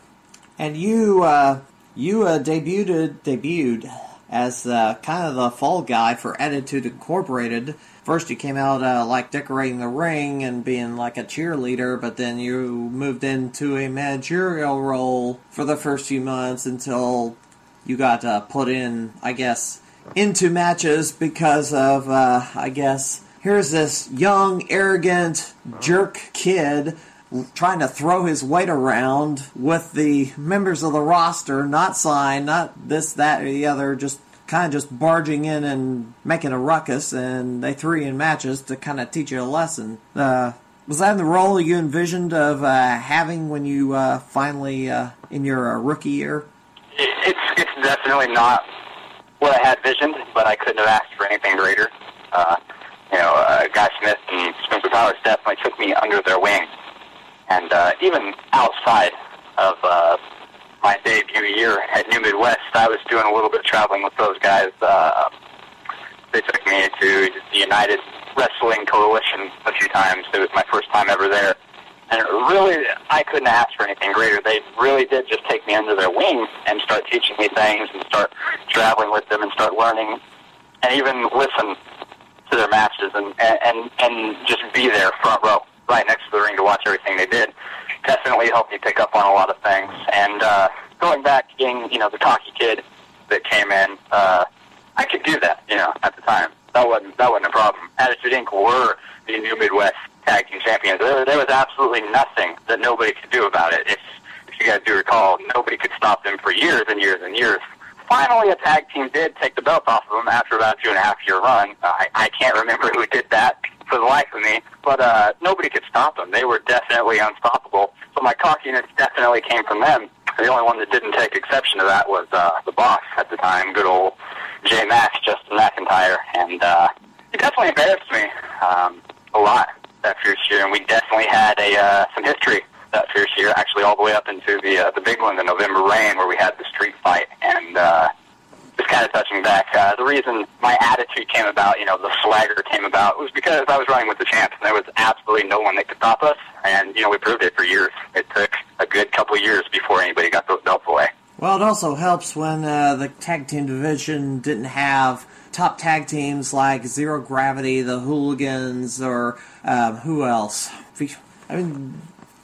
And you, uh, you uh, debuted, debuted as uh, kind of the fall guy for Attitude Incorporated. First you came out uh, like decorating the ring and being like a cheerleader, but then you moved into a managerial role for the first few months until you got uh, put in, I guess, into matches because of, uh, I guess, here's this young, arrogant, jerk kid trying to throw his weight around with the members of the roster, not signed, not this, that, or the other, just kind of just barging in and making a ruckus, and they threw you in matches to kind of teach you a lesson. Uh, was that the role you envisioned of uh, having when you uh, finally, uh, in your uh, rookie year? It's, it's definitely not what I had visioned, but I couldn't have asked for anything greater. Uh, you know, uh, Guy Smith and Spencer Powers definitely took me under their wing. And uh, even outside of uh, my debut year at New Midwest, I was doing a little bit of traveling with those guys. Uh, they took me to the United Wrestling Coalition a few times. It was my first time ever there. And really, I couldn't ask for anything greater. They really did just take me under their wing and start teaching me things and start traveling with them and start learning and even listen to their matches and, and, and just be there front row, right next to the ring to watch everything they did. Definitely helped me pick up on a lot of things. And uh, going back to being, you know, the cocky kid that came in, uh, I could do that, you know, at the time. That wasn't that wasn't a problem. Attitude Incorporated were the New Midwest Tag Team Champions. There, there was absolutely nothing that nobody could do about it. If, if you guys do recall, nobody could stop them for years and years and years. Finally, a tag team did take the belt off of them after about a two and a half year run. Uh, I, I can't remember who did that for the life of me, but uh, nobody could stop them. They were definitely unstoppable. So my cockiness definitely came from them. The only one that didn't take exception to that was uh, the boss at the time, good old J Max, Justin McIntyre, and uh, he definitely embarrassed me um, a lot that first year, and we definitely had a uh, some history that first year, actually all the way up into the uh, the big one, the November Rain, where we had the street fight. And uh, just kind of touching back, uh, the reason my attitude came about, you know, the swagger came about, was because I was running with the champs, and there was absolutely no one that could stop us. And, you know, we proved it for years. It took a good couple of years before anybody got those belts away. Well, it also helps when uh, the tag team division didn't have top tag teams like Zero Gravity, the Hooligans, or um, who else? I mean,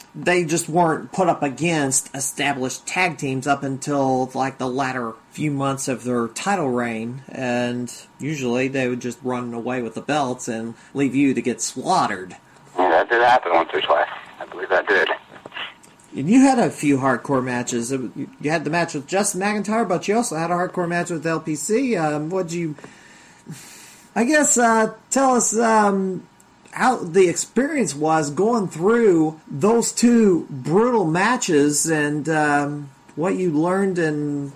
they just weren't put up against established tag teams up until like the latter few months of their title reign, and usually they would just run away with the belts and leave you to get slaughtered. Yeah, that did happen once or twice. I believe that did. And you had a few hardcore matches. You had the match with Justin McIntyre, but you also had a hardcore match with L P C. Um, what'd you... I guess, uh, tell us um, how the experience was going through those two brutal matches, and um, what you learned, and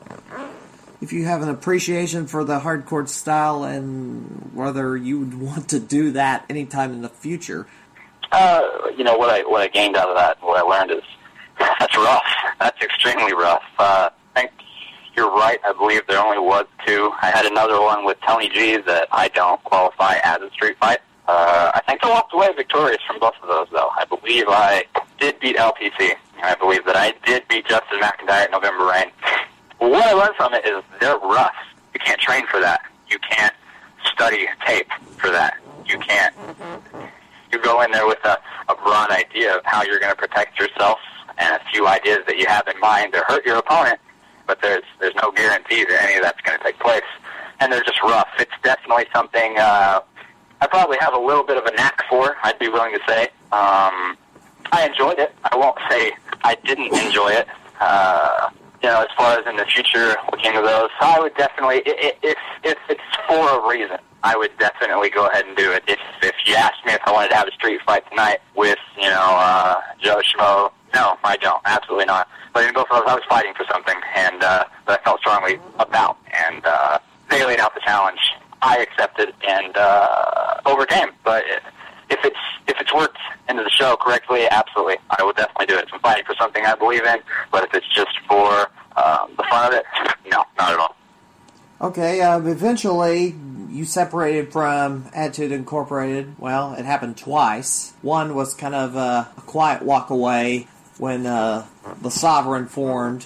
if you have an appreciation for the hardcore style, and whether you would want to do that anytime in the future. Uh, you know, what I what I gained out of that, what I learned is that's rough. That's extremely rough. Uh, I think you're right. I believe there only was two. I had another one with Tony G that I don't qualify as a street fight. Uh, I think I walked away victorious from both of those, though. I believe I did beat L P C, and I believe that I did beat Justin McIntyre at November Rain. What I learned from it is they're rough. You can't train for that. You can't study tape for that. You can't. You go in there with a, a broad idea of how you're going to protect yourself and a few ideas that you have in mind to hurt your opponent, but there's there's no guarantee that any of that's going to take place. And they're just rough. It's definitely something uh, I probably have a little bit of a knack for, I'd be willing to say. Um, I enjoyed it. I won't say I didn't enjoy it. Uh, you know, as far as in the future, looking at those, I would definitely, if, if, if it's for a reason, I would definitely go ahead and do it. If if you asked me if I wanted to have a street fight tonight with, you know, uh, Joe Schmo, no, I don't. Absolutely not. But in both of those, I was fighting for something, and uh, that I felt strongly about. And uh, they laid out the challenge. I accepted and uh, overcame. But if it's if it's worked into the show correctly, absolutely, I would definitely do it. If I'm fighting for something I believe in, but if it's just for um, the fun of it, no, not at all. Okay, uh, eventually you separated from Attitude Incorporated. Well, it happened twice. One was kind of uh, a quiet walk away when uh, the Sovereign formed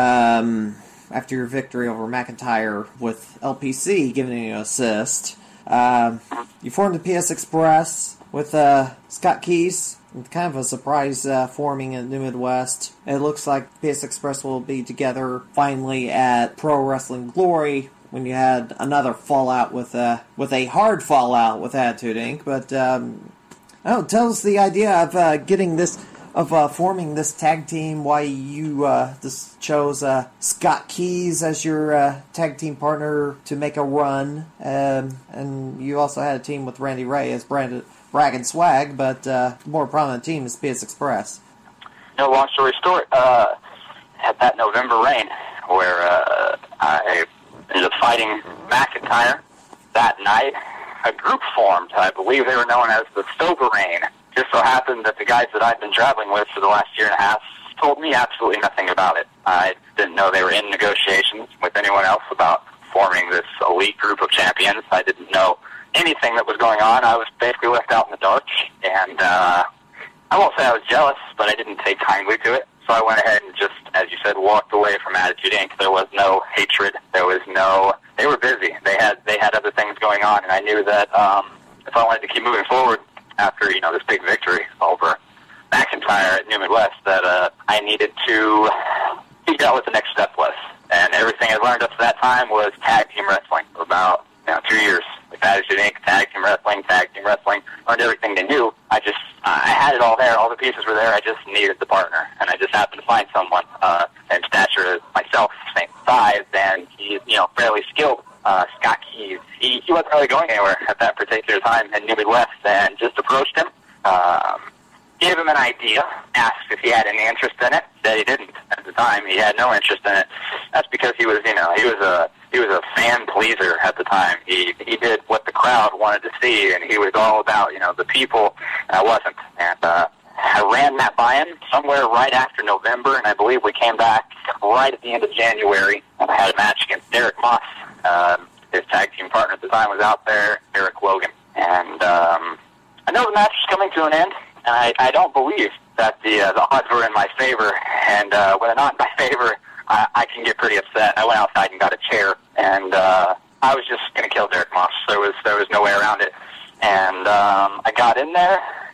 um, after your victory over McIntyre with L P C giving you an assist. Um, you formed the P S Express with uh, Scott Keys. Kind of a surprise uh, forming in the Midwest. It looks like P S Express will be together finally at Pro Wrestling Glory when you had another fallout with uh, with a hard fallout with Attitude Incorporated. But um, I don't know, tell us the idea of uh, getting this of uh, forming this tag team. Why you uh, just chose uh, Scott Keys as your uh, tag team partner to make a run, um, and you also had a team with Randy Ray as Brandon. Brag and Swag, but uh, the more prominent team is P S Express. No, long story short, uh, had that November Rain where uh, I ended up fighting McIntyre that night. A group formed. I believe they were known as the Sober Rain. Just so happened that the guys that I've been traveling with for the last year and a half told me absolutely nothing about it. I didn't know they were in negotiations with anyone else about forming this elite group of champions. I didn't know anything that was going on. I was basically left out in the dark, and uh, I won't say I was jealous, but I didn't take kindly to it. So I went ahead and just, as you said, walked away from Attitude Incorporated. There was no hatred. There was no. They were busy. They had they had other things going on, and I knew that um, if I wanted to keep moving forward after you know this big victory over McIntyre at New Midwest, that uh, I needed to figure out what the next step was. And everything I learned up to that time was tag team wrestling for about you know two years. Attitude Incorporated, tag team wrestling, tag team wrestling, learned everything they knew. I just, uh, I had it all there, all the pieces were there, I just needed the partner, and I just happened to find someone, uh, in stature as myself, same size, and he's, you know, fairly skilled, uh, Scott Keys. He, he wasn't really going anywhere at that particular time in New Midwest, and just approached him, um, gave him an idea, asked if he had any interest in it, said he didn't at the time, he had no interest in it. That's because he was, you know, he was a, he was a fan pleaser at the time. He he did what the crowd wanted to see, and he was all about, you know, the people, and I wasn't. And uh, I ran that by him somewhere right after November, and I believe we came back right at the end of January, and I had a match against Derek Moss. Um, his tag team partner at the time was out there, Eric Logan. And um, I know the match was coming to an end, and I, I don't believe that the, uh, the odds were in my favor, and uh, when they're not in my favor, I, I can get pretty upset. I went outside and got a chair, and uh, I was just going to kill Derek Moss. There was there was no way around it. And um, I got in there,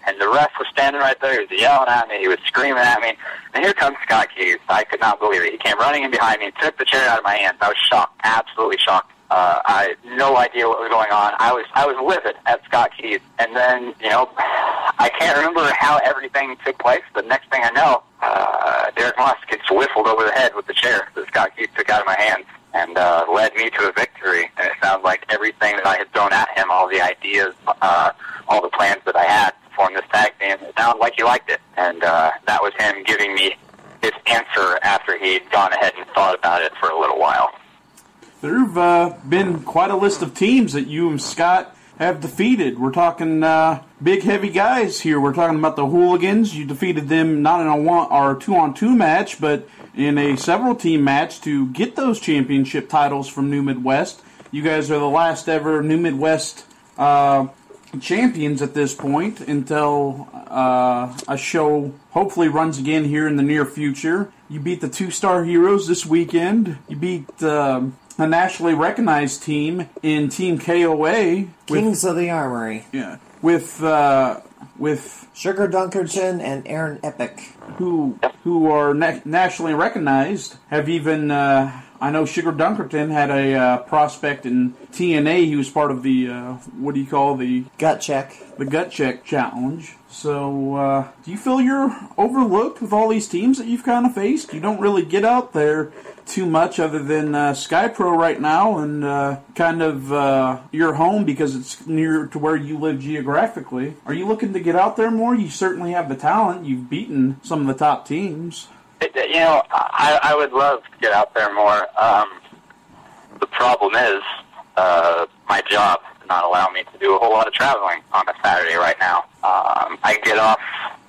and the ref was standing right there. He was yelling at me. He was screaming at me. And here comes Scott Keys. I could not believe it. He came running in behind me and took the chair out of my hands. I was shocked, absolutely shocked. Uh, I had no idea what was going on. I was I was livid at Scott Keys. And then, you know, I can't remember how everything took place. The next thing I know, uh, Derek Moss gets whiffled over the head with the chair that Scott Keys took out of my hands and uh, led me to a victory. And it sounds like everything that I had thrown at him, all the ideas, uh, all the plans that I had to form this tag team, it sounded like he liked it. And uh, that was him giving me his answer after he'd gone ahead and thought about it for a little while. There have uh, been quite a list of teams that you and Scott have defeated. We're talking uh, big, heavy guys here. We're talking about the Hooligans. You defeated them not in a one or two-on-two match, but in a several-team match to get those championship titles from New Midwest. You guys are the last ever New Midwest uh, champions at this point until uh, a show hopefully runs again here in the near future. You beat the Two-Star Heroes this weekend. You beat Uh, a nationally recognized team in Team K O A. With, Kings of the Armory. Yeah. With, uh, with... Sugar Dunkerton and Aaron Epic. Who who are na- nationally recognized. Have even, uh, I know Sugar Dunkerton had a uh, prospect in T N A. He was part of the, uh, what do you call the... Gut Check. The Gut Check Challenge. So, uh, do you feel you're overlooked with all these teams that you've kind of faced? You don't really get out there too much other than uh, Sky Pro right now and uh, kind of uh, your home because it's near to where you live geographically. Are you looking to get out there more? You certainly have the talent. You've beaten some of the top teams. It, you know, I, I would love to get out there more. Um, the problem is uh, my job does not allow me to do a whole lot of traveling on a Saturday right now. Um, I get off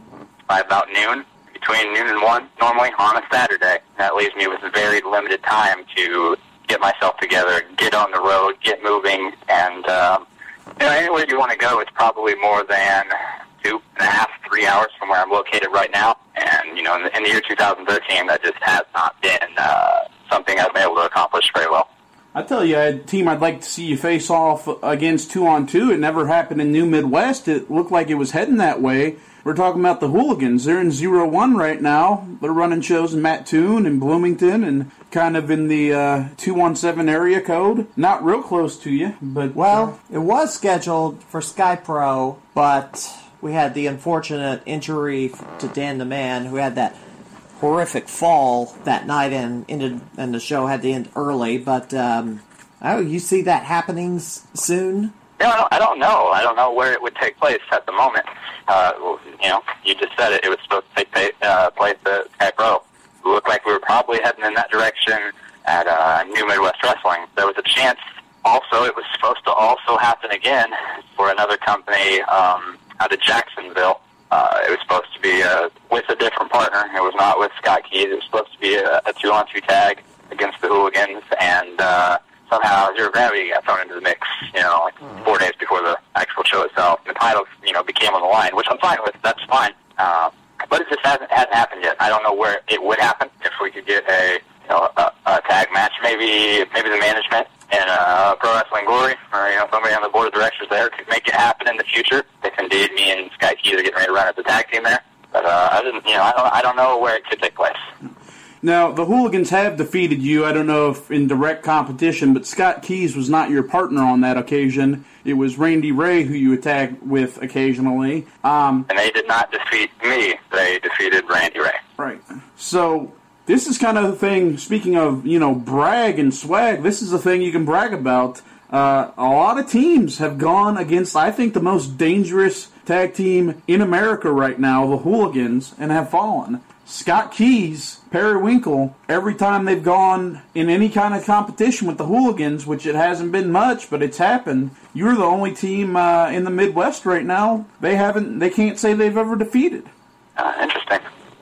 by about noon. Between noon and one, normally on a Saturday. That leaves me with very limited time to get myself together, get on the road, get moving, and um, you know, anywhere you want to go, it's probably more than two and a half, three hours from where I'm located right now. And you know, in the, in the year two thousand thirteen, that just has not been uh, something I've been able to accomplish very well. I tell you, a team I'd like to see you face off against two on two. It never happened in New Midwest. It looked like it was heading that way. We're talking about the Hooligans. They're in zero one right now. They're running shows in Mattoon and Bloomington and kind of in the uh, two one seven area code. Not real close to you, but... Well, it was scheduled for Sky Pro, but we had the unfortunate injury to Dan the Man, who had that horrific fall that night and ended, and the show had to end early. But, um, oh, you see that happening s- soon? No, I don't, I don't know. I don't know where it would take place at the moment. Uh, you know, you just said it. It was supposed to take place, uh, place at Sky Pro. It looked like we were probably heading in that direction at uh, New Midwest Wrestling. There was a chance. Also, it was supposed to also happen again for another company um, out of Jacksonville. Uh, it was supposed to be uh, with a different partner. It was not with Scott Keys. It was supposed to be a, a two-on-two tag against the Hooligans, and uh, somehow Zero Gravity got thrown into the mix, you know, like four days before the actual show itself. The title, you know, became on the line, which I'm fine with. That's fine. Uh, but it just hasn't, hasn't happened yet. I don't know where it would happen if we could get a, you know, a, a tag match. Maybe maybe the management and uh, Pro Wrestling Glory, or, you know, somebody on the board of directors there could make it happen in the future. If indeed me and Sky Keys are getting ready to run as a tag team there. But uh, I didn't, you know, I don't, I don't know where it could take place. Now, the Hooligans have defeated you, I don't know if in direct competition, but Scott Keys was not your partner on that occasion. It was Randy Ray who you attacked with occasionally. Um, and they did not defeat me. They defeated Randy Ray. Right. So, this is kind of the thing, speaking of, you know, brag and swag, this is the thing you can brag about. Uh, a lot of teams have gone against, I think, the most dangerous tag team in America right now, the Hooligans, and have fallen. Scott Keys, Periwinkle, every time they've gone in any kind of competition with the Hooligans, which it hasn't been much, but it's happened, you're the only team uh, in the Midwest right now they haven't, they can't say they've ever defeated. Uh, interesting.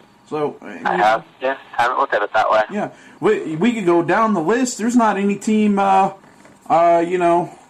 So I have, yeah, haven't looked at it that way. Yeah, we we could go down the list. There's not any team, uh, uh, you know,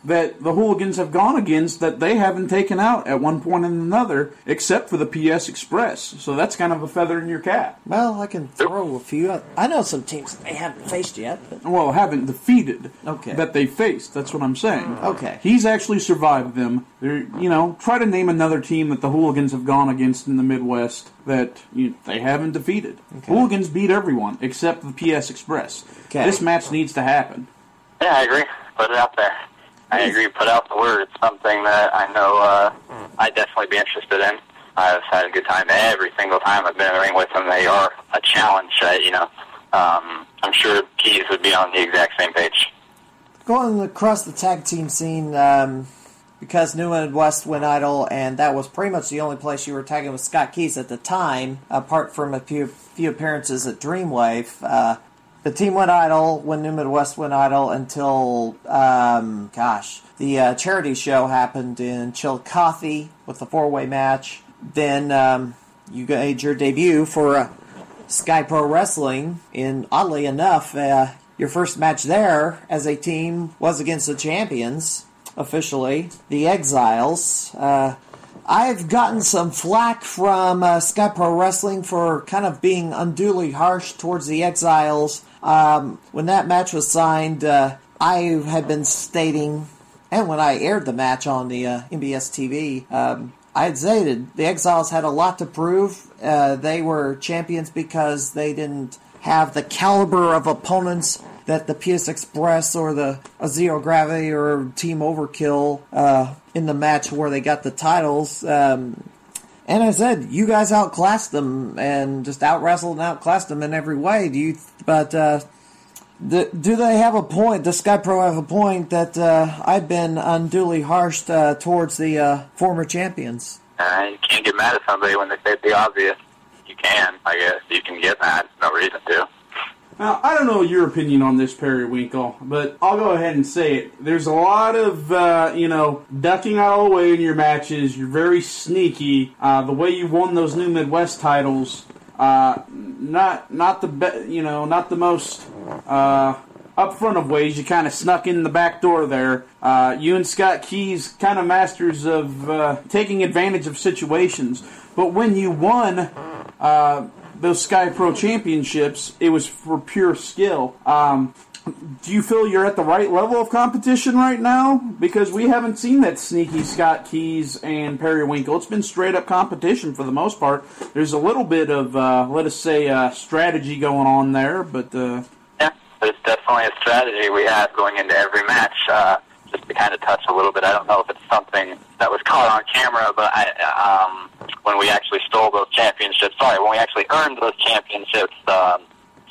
that the Hooligans have gone against that they haven't taken out at one point and another, except for the P S Express. So that's kind of a feather in your cap. Well, I can throw a few. I know some teams they haven't faced yet. But... Well, haven't defeated. Okay. That they faced. That's what I'm saying. Okay. He's actually survived them. They're, you know, try to name another team that the Hooligans have gone against in the Midwest that you, they haven't defeated. Okay. Hooligans beat everyone except the P S Express. Okay. This match needs to happen. Yeah, I agree. Put it out there. I agree. Put out the word. It's something that I know uh, I'd definitely be interested in. I've had a good time every single time I've been in the ring with them. They are a challenge. Uh, you know, um, I'm sure Keys would be on the exact same page. Going across the tag team scene, um, because New Midwest went idle, and that was pretty much the only place you were tagging with Scott Keys at the time, apart from a few, few appearances at Dreamwave. Uh, the team went idle when New Midwest went idle until, um, gosh, the uh, charity show happened in Chillicothe with a four-way match. Then um, you made your debut for uh, Sky Pro Wrestling, and oddly enough, uh, your first match there as a team was against the champions, officially, the Exiles. Uh, I've gotten some flack from uh, Sky Pro Wrestling for kind of being unduly harsh towards the Exiles. Um, when that match was signed, uh, I had been stating, and when I aired the match on the uh, M B S T V, um, I had stated the Exiles had a lot to prove. Uh, they were champions because they didn't have the caliber of opponents that the P S Express or the uh, Zero Gravity or Team Overkill uh, in the match where they got the titles. Um, and I said, you guys outclassed them and just out-wrestled and outclassed them in every way. Do you? But uh, do, do they have a point? Does Sky Pro have a point that uh, I've been unduly harsh uh, towards the uh, former champions? Uh, you can't get mad at somebody when they say the obvious. You can, I guess. You can get mad. No reason to. Now, I don't know your opinion on this, Periwinkle, but I'll go ahead and say it. There's a lot of, uh, you know, ducking out of the way in your matches. You're very sneaky. Uh, the way you won those New Midwest titles, uh, not not the be- you know not the most uh, upfront of ways. You kind of snuck in the back door there. Uh, you and Scott Keys, kind of masters of uh, taking advantage of situations. But when you won Uh, those Sky Pro Championships, it was for pure skill. Um, do you feel you're at the right level of competition right now? Because we haven't seen that sneaky Scott Keys and Periwinkle. It's been straight up competition for the most part. There's a little bit of, uh, let us say, uh, strategy going on there, but... Uh... Yeah, there's definitely a strategy we have going into every match. Uh, just to kind of touch a little bit, I don't know if it's something that was caught on camera, but I, um, when we actually stole those championships, sorry, when we actually earned those championships um,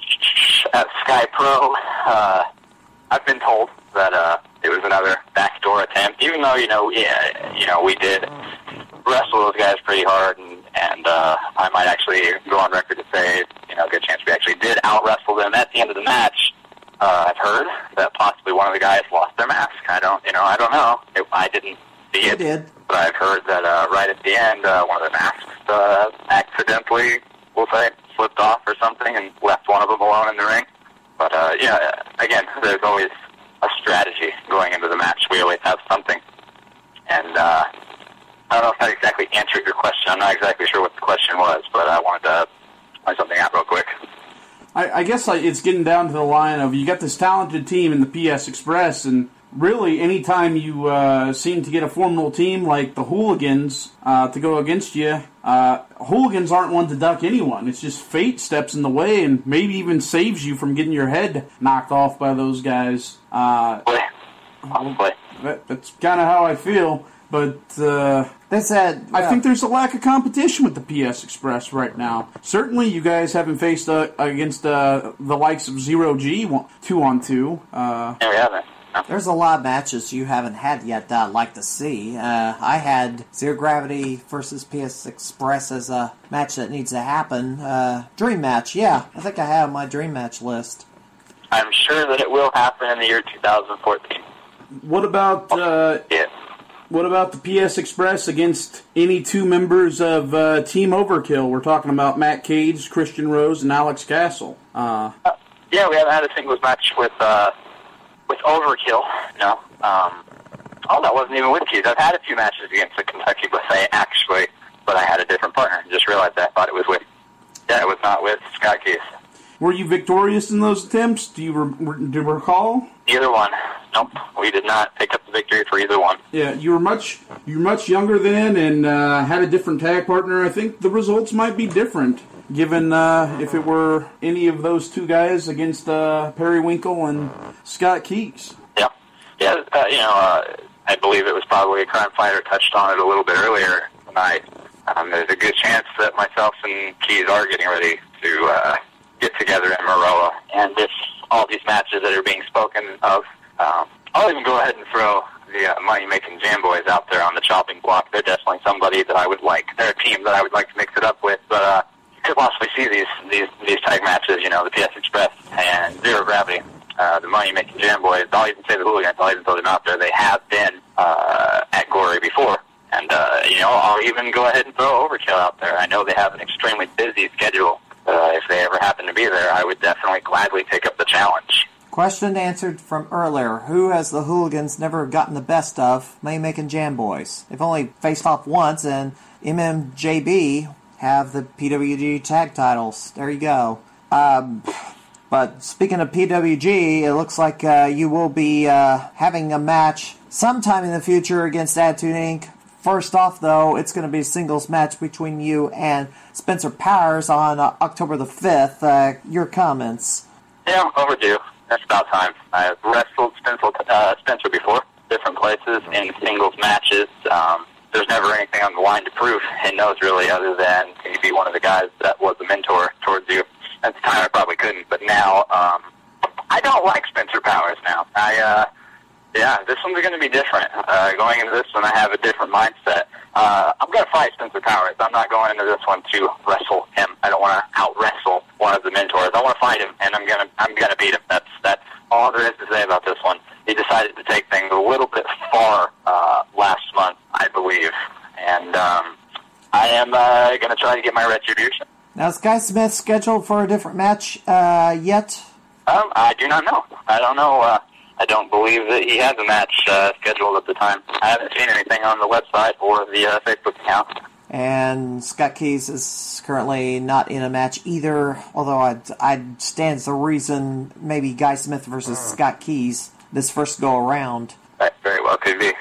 at Sky Pro, uh, I've been told that uh, it was another backdoor attempt, even though, you know, yeah, you know, we did wrestle those guys pretty hard, and, and uh, I might actually go on record to say, you know, good chance we actually did out-wrestle them at the end of the match. Uh, I've heard that possibly one of the guys lost their mask. I don't, you know, I don't know. It, I didn't see it. I did. But I've heard that uh, right at the end, uh, one of the masks uh, accidentally, we'll say, slipped off or something and left one of them alone in the ring. But, uh, yeah, again, there's always a strategy going into the match. We always have something. And uh, I don't know if that exactly answered your question. I'm not exactly sure what the question was, but I wanted to point something out real quick. I, I guess it's getting down to the line of you got this talented team in the P S Express, and really anytime you uh, seem to get a formidable team like the Hooligans uh, to go against you, uh, Hooligans aren't one to duck anyone. It's just fate steps in the way and maybe even saves you from getting your head knocked off by those guys. Uh, Probably. That, that's kind of how I feel. But uh, They said, I yeah. think there's a lack of competition with the P S Express right now. Certainly, you guys haven't faced uh, against uh, the likes of Zero G one, two on two. Uh, Yeah, we haven't. No. There's a lot of matches you haven't had yet that I'd like to see. Uh, I had Zero Gravity versus P S Express as a match that needs to happen. Uh, dream match, yeah. I think I have my dream match list. I'm sure that it will happen in the year two thousand fourteen. what about uh, Yeah. what about the P S Express against any two members of uh, Team Overkill? We're talking about Matt Cage, Christian Rose, and Alex Castle. Uh, Uh, yeah, we haven't had a singles match with uh, with Overkill. No. Um, Oh, that wasn't even with Keys. I've had a few matches against the Kentucky Buffet, actually, but I had a different partner. Just realized that. I thought it was with, yeah, it was not with Scott Keys. Were you victorious in those attempts? Do you, re- do you recall? Either one. Nope. We did not pick up the victory for either one. Yeah, you were much you were much younger then and uh, had a different tag partner. I think the results might be different, given uh, if it were any of those two guys against uh, Periwinkle and Scott Keys. Yeah. Yeah, uh, you know, uh, I believe it was probably a crime fighter touched on it a little bit earlier tonight. Um, there's a good chance that myself and Keys are getting ready to uh, get together in Maroa. And if all these matches that are being spoken of, um, I'll even go ahead and throw the uh, money-making Jam Boys out there on the chopping block. They're definitely somebody that I would like. They're a team that I would like to mix it up with, but uh, you could possibly see these, these, these tag matches, you know, the P S Express and Zero Gravity. Uh, the money-making Jam Boys, I'll even say the Hooligans, I'll even throw them out there. They have been uh, at Gory before. And, uh, you know, I'll even go ahead and throw Overkill out there. I know they have an extremely busy schedule. Uh, if they ever happen to be there, I would definitely gladly take up the challenge. Question answered from earlier. Who has the Hooligans never gotten the best of? Money-making Jam Boys. They've only faced off once, and M M J B have the P W G tag titles. There you go. Um... But speaking of P W G, it looks like uh, you will be uh, having a match sometime in the future against Attitude Incorporated. First off, though, it's going to be a singles match between you and Spencer Powers on uh, October the fifth. Uh, your comments? Yeah, overdue. That's about time. I've wrestled Spencer, uh, Spencer before, different places, in singles matches. Um, there's never anything on the line to prove in those, really, other than can you be one of the guys that was a mentor towards you. At the time, I probably couldn't, but now, um, I don't like Spencer Powers now. I, uh, yeah, this one's going to be different. Uh, going into this one, I have a different mindset. Uh, I'm going to fight Spencer Powers. I'm not going into this one to wrestle him. I don't want to out-wrestle one of the mentors. I want to fight him, and I'm going to, I'm going to beat him. That's, that's all there is to say about this one. He decided to take things a little bit far, uh, last month, I believe. And, um, I am, uh, going to try to get my retribution. Now, is Guy Smith scheduled for a different match uh, yet? Um, I do not know. I don't know. Uh, I don't believe that he has a match uh, scheduled at the time. I haven't seen anything on the website or the uh, Facebook account. And Scott Keys is currently not in a match either, although I'd, I'd stands the reason maybe Guy Smith versus mm. Scott Keys this first go-around. That very well could be.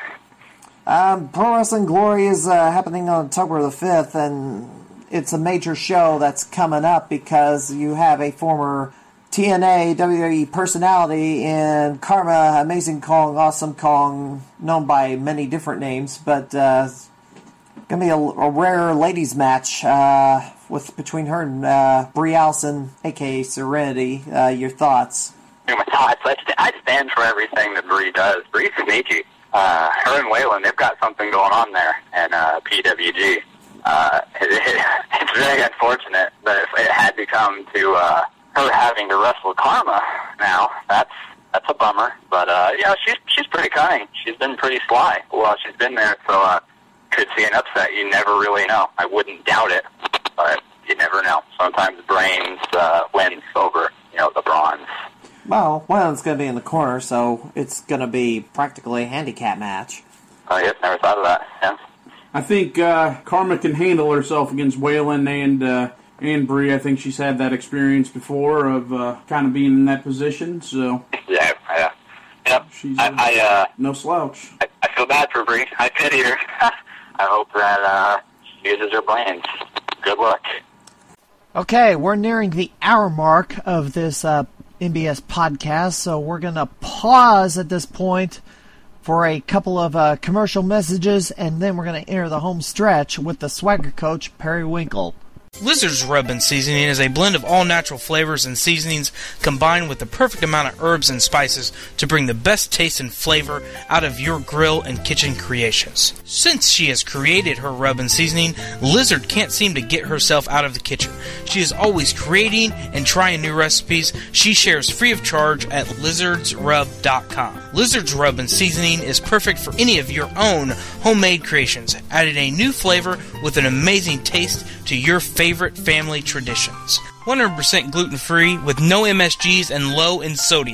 Um, Pro Wrestling Glory is uh, happening on October the fifth, and it's a major show that's coming up because you have a former T N A W W E personality in Karma, Amazing Kong, Awesome Kong, known by many different names, but uh, going to be a, a rare ladies match uh, with between her and uh, Brie Allison, a k a. Serenity. Uh, your thoughts? Oh my thoughts. I, st- I stand for everything that Brie does. Brie's sneaky. Uh, her and Waylon, they've got something going on there in uh, P W G. Uh, it, it, it's very unfortunate that if it had to come to uh, her having to wrestle Karma now, that's that's a bummer. But uh, you know, she's she's pretty cunning. She's been pretty sly while she's been there. So uh, could see an upset. You never really know. I wouldn't doubt it, but you never know. Sometimes brains uh, wins over you know the bronze. Well, Waylon's going to be in the corner, so it's going to be practically a handicap match. Oh, yes, never thought of that. Yeah. I think uh, Karma can handle herself against Waylon and uh, and Brie. I think she's had that experience before of uh, kind of being in that position. So yeah, yeah, yep. She's I, uh, I uh, no slouch. I, I feel bad for Brie. I pity her. I hope that uh, she uses her brains. Good luck. Okay, we're nearing the hour mark of this uh, M B S podcast, so we're going to pause at this point for a couple of uh, commercial messages, and then we're going to enter the home stretch with the Swagger Coach, Periwinkle. Lizard's Rub and Seasoning is a blend of all-natural flavors and seasonings combined with the perfect amount of herbs and spices to bring the best taste and flavor out of your grill and kitchen creations. Since she has created her rub and seasoning, Lizard can't seem to get herself out of the kitchen. She is always creating and trying new recipes she shares free of charge at lizards rub dot com. Lizard's Rub and Seasoning is perfect for any of your own homemade creations, adding a new flavor with an amazing taste to your favorite family traditions. one hundred percent gluten-free with no M S Gs and low in sodium.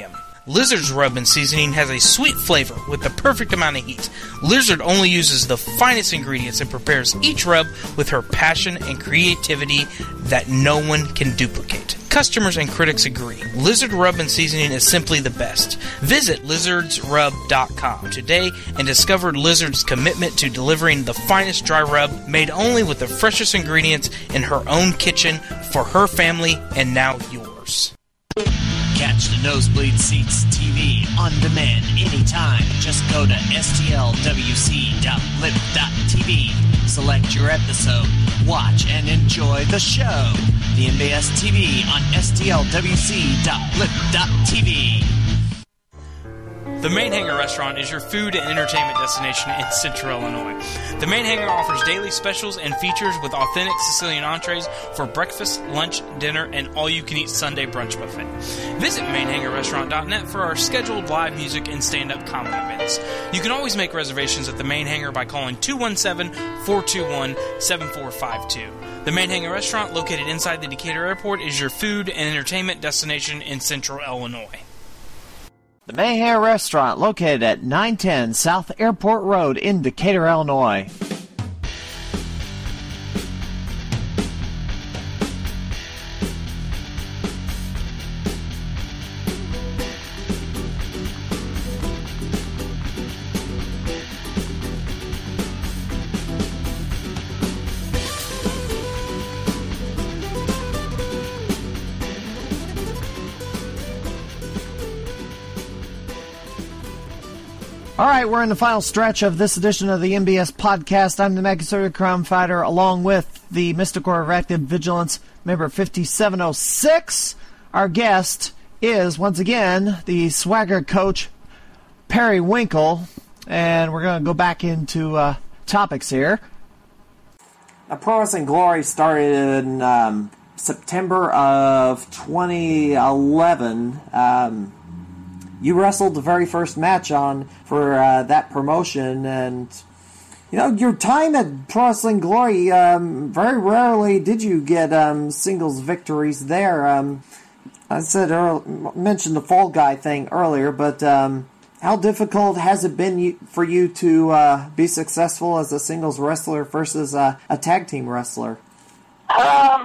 Lizard's rub and seasoning has a sweet flavor with the perfect amount of heat. Lizard only uses the finest ingredients and prepares each rub with her passion and creativity that no one can duplicate. Customers and critics agree. Lizard rub and seasoning is simply the best. Visit lizards rub dot com today and discover Lizard's commitment to delivering the finest dry rub made only with the freshest ingredients in her own kitchen for her family and now yours. Catch the Nosebleed Seats T V on demand anytime. Just go to S T L W C dot blip dot T V. Select your episode, watch, and enjoy the show. The M B S T V on S T L W C dot blip dot T V. The Main Hangar Restaurant is your food and entertainment destination in Central Illinois. The Main Hangar offers daily specials and features with authentic Sicilian entrees for breakfast, lunch, dinner, and all-you-can-eat Sunday brunch buffet. Visit main hanger restaurant dot net for our scheduled live music and stand-up comedy events. You can always make reservations at the Main Hangar by calling two one seven, four two one, seven four five two. The Main Hangar Restaurant, located inside the Decatur Airport, is your food and entertainment destination in Central Illinois. The Mayhair Restaurant, located at nine ten South Airport Road in Decatur, Illinois. All right, we're in the final stretch of this edition of the M B S podcast. I'm the Mega Crime Fighter, along with the Mystical of Active Vigilance, member fifty-seven oh six. Our guest is, once again, the swagger coach, Perry Winkle, and we're going to go back into uh, topics here. Now, Pro Wrestling Glory started in um, September of twenty eleven. Um... You wrestled the very first match on for uh, that promotion, and you know your time at Pro Wrestling Glory. Um, very rarely did you get um, singles victories there. Um, I said early, mentioned the Fall Guy thing earlier, but um, how difficult has it been for you to uh, be successful as a singles wrestler versus uh, a tag team wrestler? Um,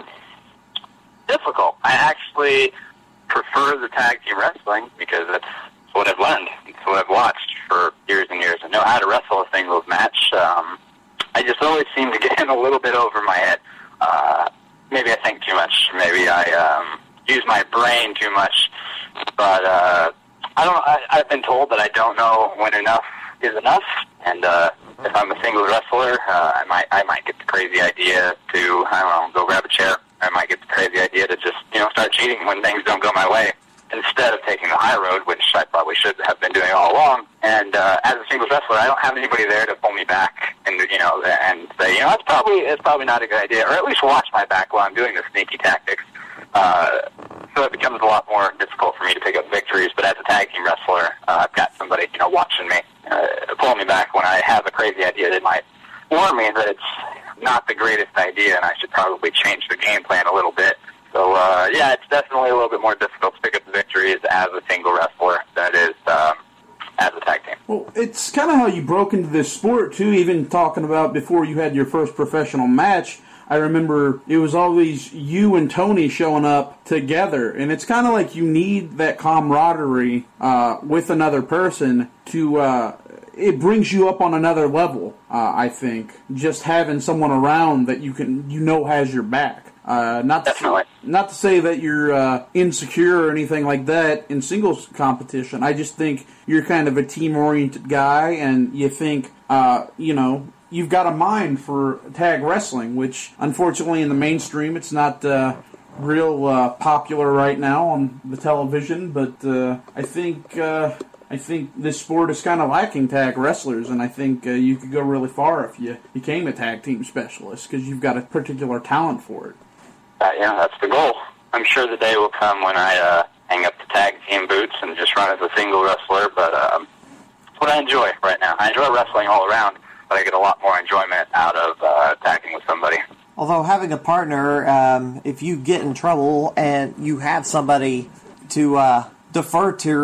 difficult. I actually prefer the tag team wrestling because it's what I've learned. It's what I've watched for years and years. I know how to wrestle a singles match. Um, I just always seem to get in a little bit over my head. Uh, maybe I think too much. Maybe I um, use my brain too much. But uh, I don't. I, I've been told that I don't know when enough is enough. And uh, if I'm a singles wrestler, uh, I might I might get the crazy idea to I don't know go grab a chair. I might get the crazy idea to just you know start cheating when things don't go my way, instead of taking the high road, which I probably should have been doing all along. And uh, as a singles wrestler, I don't have anybody there to pull me back and you know and say, you know, it's probably it's probably not a good idea, or at least watch my back while I'm doing the sneaky tactics. Uh, so it becomes a lot more difficult for me to pick up victories. But as a tag team wrestler, uh, I've got somebody you know watching me, uh, pulling me back when I have a crazy idea that might warn me that it's not the greatest idea, and I should probably change the game plan a little bit. So, uh, yeah, it's definitely a little bit more difficult to pick up the victories as a single wrestler than it is um, as a tag team. Well, it's kind of how you broke into this sport, too, even talking about before you had your first professional match. I remember it was always you and Tony showing up together, and it's kind of like you need that camaraderie uh, with another person to... Uh, it brings you up on another level, uh, I think, just having someone around that you can you know has your back. Uh, not to Definitely. say, not to say that you're uh, insecure or anything like that in singles competition. I just think you're kind of a team-oriented guy, and you think, uh, you know, you've got a mind for tag wrestling, which unfortunately in the mainstream it's not uh, real uh, popular right now on the television. But uh, I think. Uh, I think this sport is kind of lacking tag wrestlers, and I think uh, you could go really far if you became a tag team specialist because you've got a particular talent for it. Uh, yeah, that's the goal. I'm sure the day will come when I uh, hang up the tag team boots and just run as a single wrestler, but um, it's what I enjoy right now. I enjoy wrestling all around, but I get a lot more enjoyment out of uh, tagging with somebody. Although having a partner, um, if you get in trouble and you have somebody to uh, defer to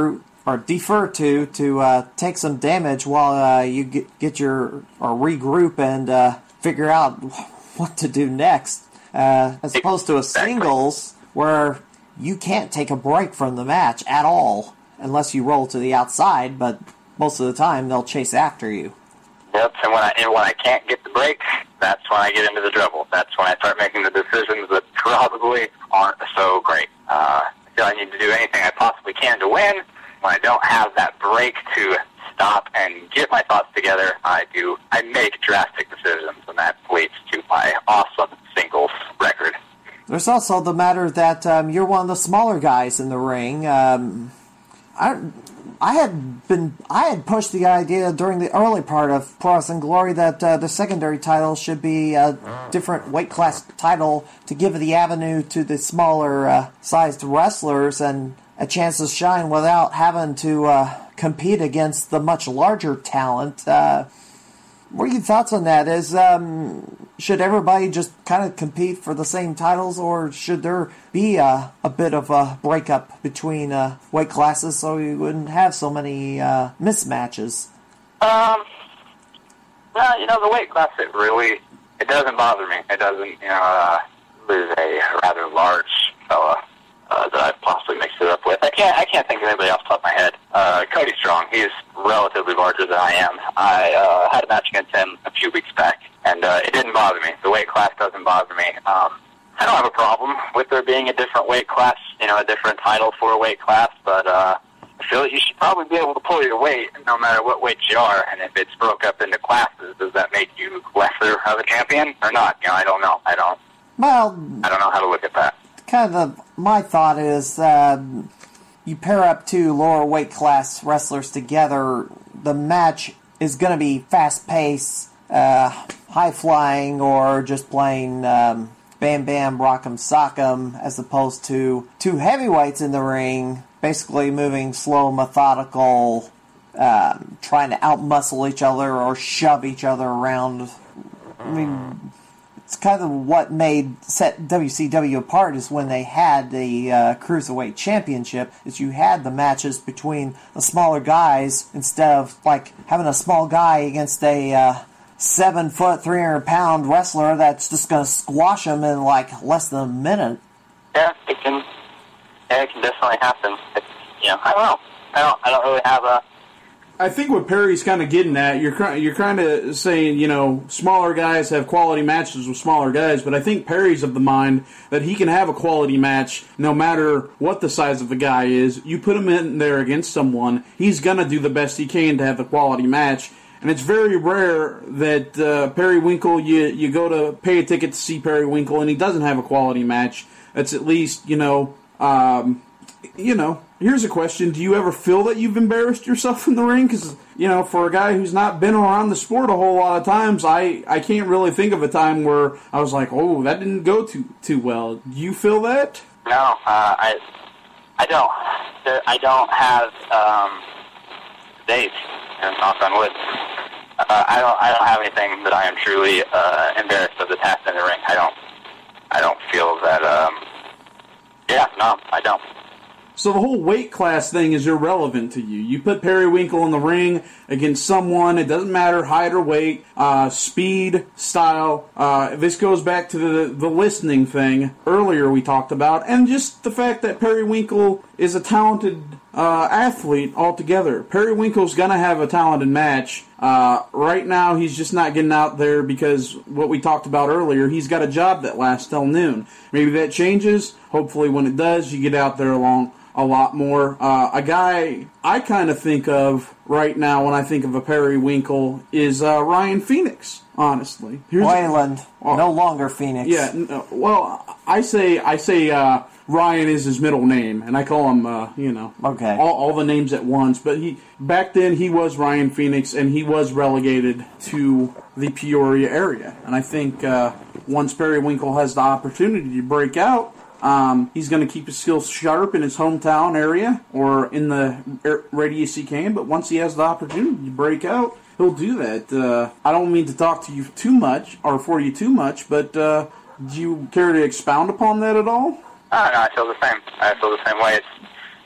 or defer to to uh, take some damage while uh, you get, get your or regroup and uh, figure out what to do next, uh, as opposed to a singles where you can't take a break from the match at all unless you roll to the outside, but most of the time they'll chase after you. Yep, and when I and when I can't get the break, that's when I get into the trouble. That's when I start making the decisions that probably aren't so great. Uh, I feel I need to do anything I possibly can to win. When I don't have that break to stop and get my thoughts together, I do. I make drastic decisions, and that leads to my awesome singles record. There's also the matter that um, you're one of the smaller guys in the ring. Um, I, I had been, I had pushed the idea during the early part of Pro Wrestling Glory that uh, the secondary title should be a different weight class title to give the avenue to the smaller uh, sized wrestlers and a chance to shine without having to uh, compete against the much larger talent. Uh, what are your thoughts on that? Is um, should everybody just kind of compete for the same titles, or should there be a, a bit of a breakup between uh, weight classes so you wouldn't have so many uh, mismatches? Um, well, you know, the weight class, it really, it doesn't bother me. It doesn't, you know, uh, there's a rather large fella uh, that I've possibly mixed it up with. I can't, I can't think of anybody off the top of my head. Uh, Cody Strong, he's relatively larger than I am. I uh, had a match against him a few weeks back, and uh, it didn't bother me. The weight class doesn't bother me. Um, I don't have a problem with there being a different weight class, you know, a different title for a weight class, but uh, I feel that you should probably be able to pull your weight no matter what weight you are, and if it's broke up into classes, does that make you lesser of a champion or not? You know, I don't know. I don't, well, I don't know how to look at that. Kind of my thought is uh, you pair up two lower weight class wrestlers together, the match is going to be fast-paced, uh, high-flying, or just plain um, bam bam rock'em sock'em, as opposed to two heavyweights in the ring basically moving slow, methodical, um, trying to outmuscle each other or shove each other around. I mean, it's kind of what made set W C W apart is when they had the uh, Cruiserweight Championship, is you had the matches between the smaller guys instead of like having a small guy against a uh, seven foot, three hundred pound wrestler that's just going to squash him in like less than a minute. Yeah, it can. Yeah, it can definitely happen. It's, you know, I don't know. I don't. I don't really have a. I think what Perry's kind of getting at, you're you're kind of saying, you know, smaller guys have quality matches with smaller guys, but I think Perry's of the mind that he can have a quality match no matter what the size of the guy is. You put him in there against someone, he's going to do the best he can to have the quality match. And it's very rare that uh, Perry Winkle, you, you go to pay a ticket to see Perry Winkle and he doesn't have a quality match. That's at least, you know, um, you know, here's a question. Do you ever feel that you've embarrassed yourself in the ring? Because, you know, for a guy who's not been around the sport a whole lot of times, I, I can't really think of a time where I was like, oh, that didn't go too too well. Do you feel that? No, uh, I I don't. I don't have um, dates, and knock on wood. Uh, I don't. I don't have anything that I am truly uh, embarrassed of that's happened in the ring. I don't. I don't feel that. Um, yeah, no, I don't. So the whole weight class thing is irrelevant to you. You put Perry Winkle in the ring against someone, it doesn't matter height or weight, uh, speed, style. Uh, this goes back to the, the listening thing earlier we talked about, and just the fact that Perry Winkle is a talented uh, athlete altogether. Perry Winkle's going to have a talented match. Uh, right now, he's just not getting out there because what we talked about earlier, he's got a job that lasts till noon. Maybe that changes. Hopefully when it does, you get out there along a lot more. Uh, a guy I kind of think of right now when I think of a Perry Winkle is uh, Ryan Phoenix, honestly. Here's Wayland, a, uh, no longer Phoenix. Yeah, n- well, I say I say uh, Ryan is his middle name, and I call him, uh, you know, okay. all, all the names at once. But he back then he was Ryan Phoenix, and he was relegated to the Peoria area. And I think uh, once Perry Winkle has the opportunity to break out, Um, he's going to keep his skills sharp in his hometown area or in the radius he can, but once he has the opportunity to break out, he'll do that. Uh, I don't mean to talk to you too much or for you too much, but uh, do you care to expound upon that at all? Oh, no, I feel the same. I feel the same way. It's,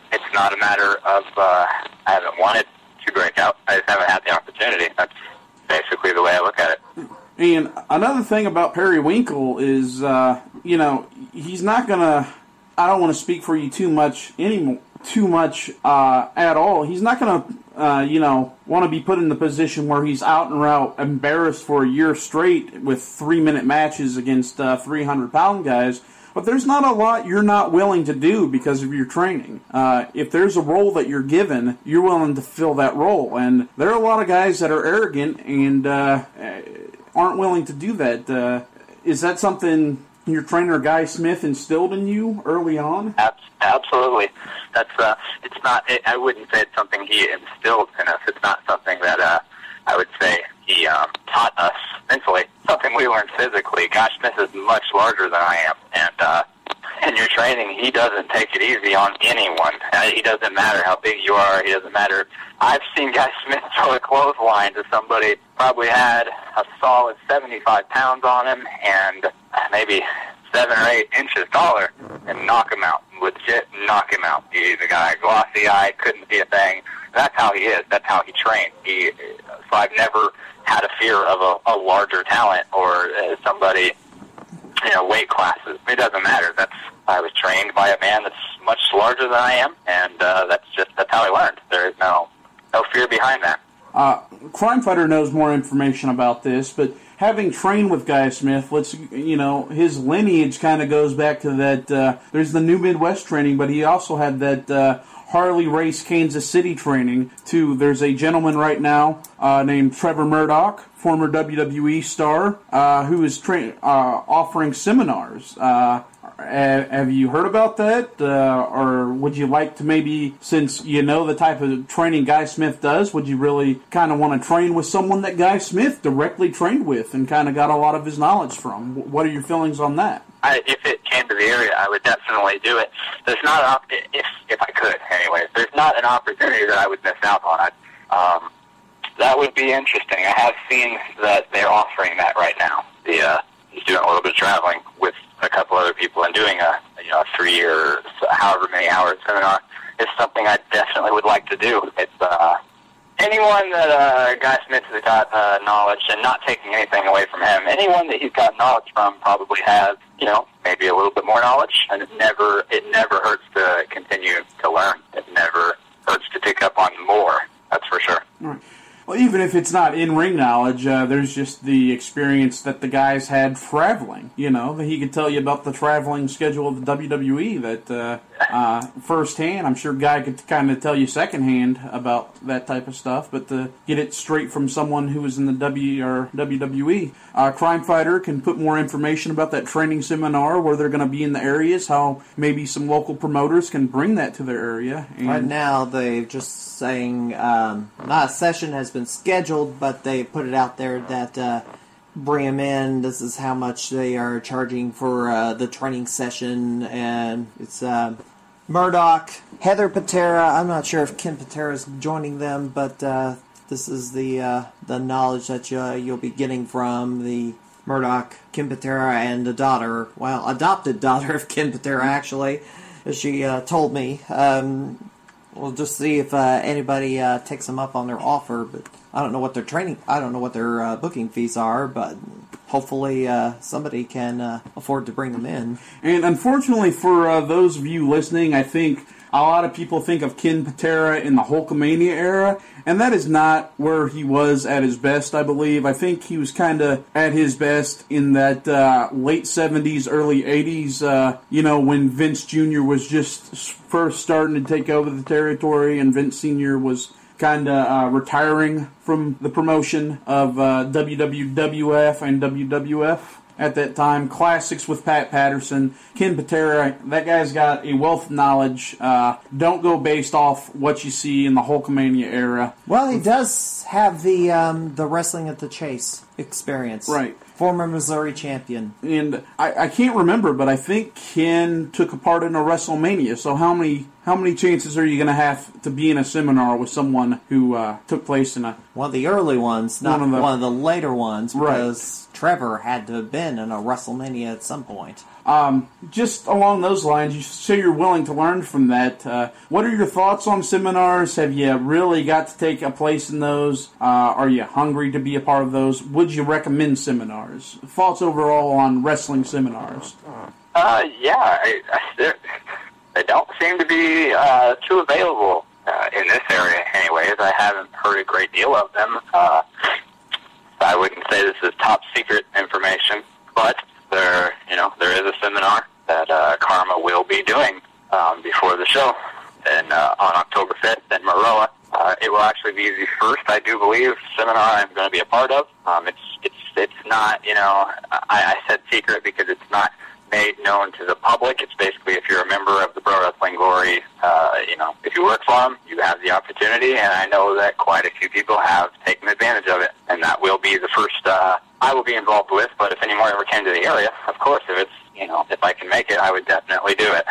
it's not a matter of uh, I haven't wanted to break out. I just haven't had the opportunity. That's basically the way I look at it. And another thing about Periwinkle is, uh, you know, he's not going to, I don't want to speak for you too much anymore, too much uh, at all. He's not going to, uh, you know, want to be put in the position where he's out and out embarrassed for a year straight with three-minute matches against uh, three hundred pound guys. But there's not a lot you're not willing to do because of your training. Uh, if there's a role that you're given, you're willing to fill that role. And there are a lot of guys that are arrogant and uh, aren't willing to do that. Uh, is that something your trainer Guy Smith instilled in you early on? Absolutely. That's uh, it's not. It, I wouldn't say it's something he instilled in us. It's not something that uh, I would say he um, taught us mentally. Something we learned physically. Guy Smith is much larger than I am, and uh, in your training, he doesn't take it easy on anyone. Uh, he doesn't matter how big you are. He doesn't matter. I've seen Guy Smith throw a clothesline to somebody probably had a solid seventy-five pounds on him and maybe seven or eight inches taller and knock him out. Legit knock him out. He's a guy, glossy eye, couldn't see a thing. That's how he is. That's how he trained. He, so I've never had a fear of a, a larger talent or uh, somebody, you know, weight classes. It doesn't matter. That's I was trained by a man that's much larger than I am, and uh, that's just that's how I learned. There is no no fear behind that. Uh, Crime Fighter knows more information about this, but having trained with Guy Smith, let's you know, his lineage kind of goes back to that. Uh, there's the New Midwest training, but he also had that uh, Harley Race Kansas City training too. There's a gentleman right now uh, named Trevor Murdoch, former W W E star, uh, who is tra- uh, offering seminars. Uh, have you heard about that? Uh, or would you like to maybe, since you know the type of training Guy Smith does, would you really kind of want to train with someone that Guy Smith directly trained with and kind of got a lot of his knowledge from? What are your feelings on that? I, if it came to the area, I would definitely do it. There's not an op- if if I could, anyways. There's not an opportunity that I would miss out on. I, um, that would be interesting. I have seen that they're offering that right now. The uh, he's doing a little bit of traveling with a couple other people and doing a you know a three or however many hours seminar. It's something I definitely would like to do. It's uh, anyone that uh, Guy Smith has got uh, knowledge, and not taking anything away from him. Anyone that he's got knowledge from probably has, you know, maybe a little bit more knowledge, and it never it never hurts to continue to learn. It never hurts to pick up on more. That's for sure. All right. Well, even if it's not in-ring knowledge, uh, there's just the experience that the guys had traveling. You know, he could tell you about the traveling schedule of the W W E that uh, uh, firsthand. I'm sure Guy could kind of tell you secondhand about that type of stuff, but to get it straight from someone who was in the W or W W E. Uh, Crime Fighter can put more information about that training seminar, where they're going to be in the areas, how maybe some local promoters can bring that to their area. And right now, they're just saying um, not a session has been scheduled, but they put it out there that uh, bring them in. This is how much they are charging for uh, the training session, and it's uh, Murdoch, Heather Patera. I'm not sure if Ken Patera is joining them, but uh, this is the uh, the knowledge that you, you'll be getting from the Murdoch, Ken Patera, and the daughter, well, adopted daughter of Ken Patera, actually, as she uh, told me. Um, we'll just see if uh, anybody uh, takes them up on their offer, but I don't know what their training, I don't know what their uh, booking fees are, but hopefully uh, somebody can uh, afford to bring them in. And unfortunately for uh, those of you listening, I think a lot of people think of Ken Patera in the Hulkamania era, and that is not where he was at his best, I believe. I think he was kind of at his best in that uh, late seventies, early eighties, uh, you know, when Vince Junior was just first starting to take over the territory, and Vince Senior was kind of uh, retiring from the promotion of uh, W W F and W W F. At that time, classics with Pat Patterson, Ken Patera. That guy's got a wealth of knowledge. Uh, don't go based off what you see in the Hulkamania era. Well, he does have the um, the wrestling at the Chase experience. Right. Former Missouri champion. And I, I can't remember, but I think Ken took a part in a WrestleMania. So how many how many chances are you going to have to be in a seminar with someone who uh, took place in a... One of the early ones, not one of the, one of the later ones, because right. Trevor had to have been in a WrestleMania at some point. Um, just along those lines, you say you're willing to learn from that. Uh, what are your thoughts on seminars? Have you really got to take a place in those? Uh, are you hungry to be a part of those? Would you recommend seminars? Thoughts overall on wrestling seminars? Uh, yeah, I, I, they don't seem to be uh, too available uh, in this area anyways. I haven't heard a great deal of them. Uh, I wouldn't say this is top secret information, but there, you know, there is a seminar that uh, Karma will be doing um, before the show, and uh, on October fifth in Maroa. Uh, it will actually be the first, I do believe, seminar I'm going to be a part of. Um, it's it's it's not, you know, I, I said secret because it's not made known to the public. It's basically if you're a member of the Pro Wrestling Glory, uh, you know, if you work for them, you have the opportunity, and I know that quite a few people have taken advantage of it, and that will be the first uh, I will be involved with. But if any more ever came to the area, of course, if it's, you know, if I can make it, I would definitely do it.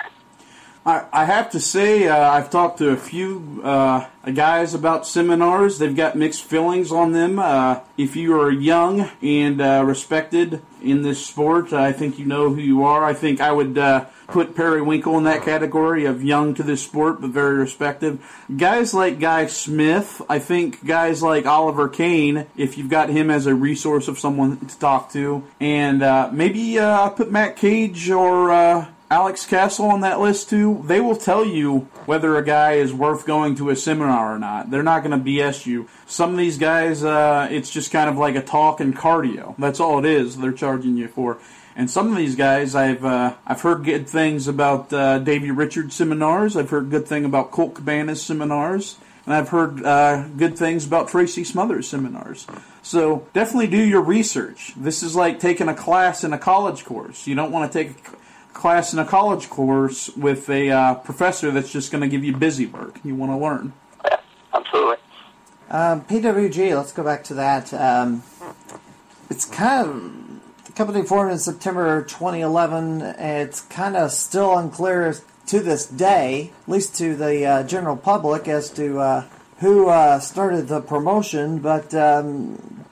I, I have to say, uh, I've talked to a few uh, guys about seminars. They've got mixed feelings on them. Uh, if you are young and uh, respected in this sport, I think you know who you are. I think I would uh, put Periwinkle in that category of young to this sport, but very respected. Guys like Guy Smith, I think guys like Oliver Kane, if you've got him as a resource of someone to talk to, and uh, maybe uh, put Matt Cage or Uh, Alex Castle on that list too. They will tell you whether a guy is worth going to a seminar or not. They're not going to B S you. Some of these guys, uh, it's just kind of like a talk and cardio. That's all it is they're charging you for. And some of these guys, I've uh, I've heard good things about uh, Davey Richards seminars. I've heard good thing about Colt Cabana's seminars. And I've heard uh, good things about Tracy Smothers seminars. So definitely do your research. This is like taking a class in a college course. You don't want to take a class in a college course with a uh, professor that's just going to give you busy work. You want to learn. Yeah, absolutely. Um, P W G, let's go back to that. Um, it's kind of, the company formed in September twenty eleven. It's kind of still unclear to this day, at least to the uh, general public, as to uh, who uh, started the promotion. But um,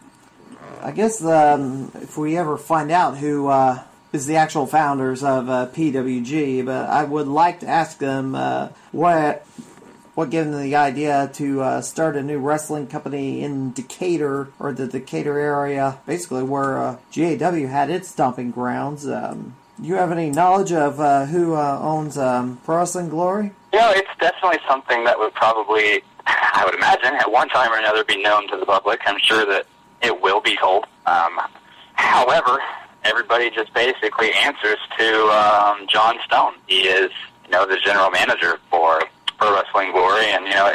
I guess um, if we ever find out who Uh, is the actual founders of uh, P W G, but I would like to ask them uh, what what gave them the idea to uh, start a new wrestling company in Decatur, or the Decatur area, basically where uh, G A W had its stomping grounds. Um, you have any knowledge of uh, who uh, owns um, Pro Wrestling Glory? You know, it's definitely something that would probably, I would imagine, at one time or another be known to the public. I'm sure that it will be told. Um, however, everybody just basically answers to um, John Stone. He is, you know, the general manager for Pro Wrestling Glory, and, you know,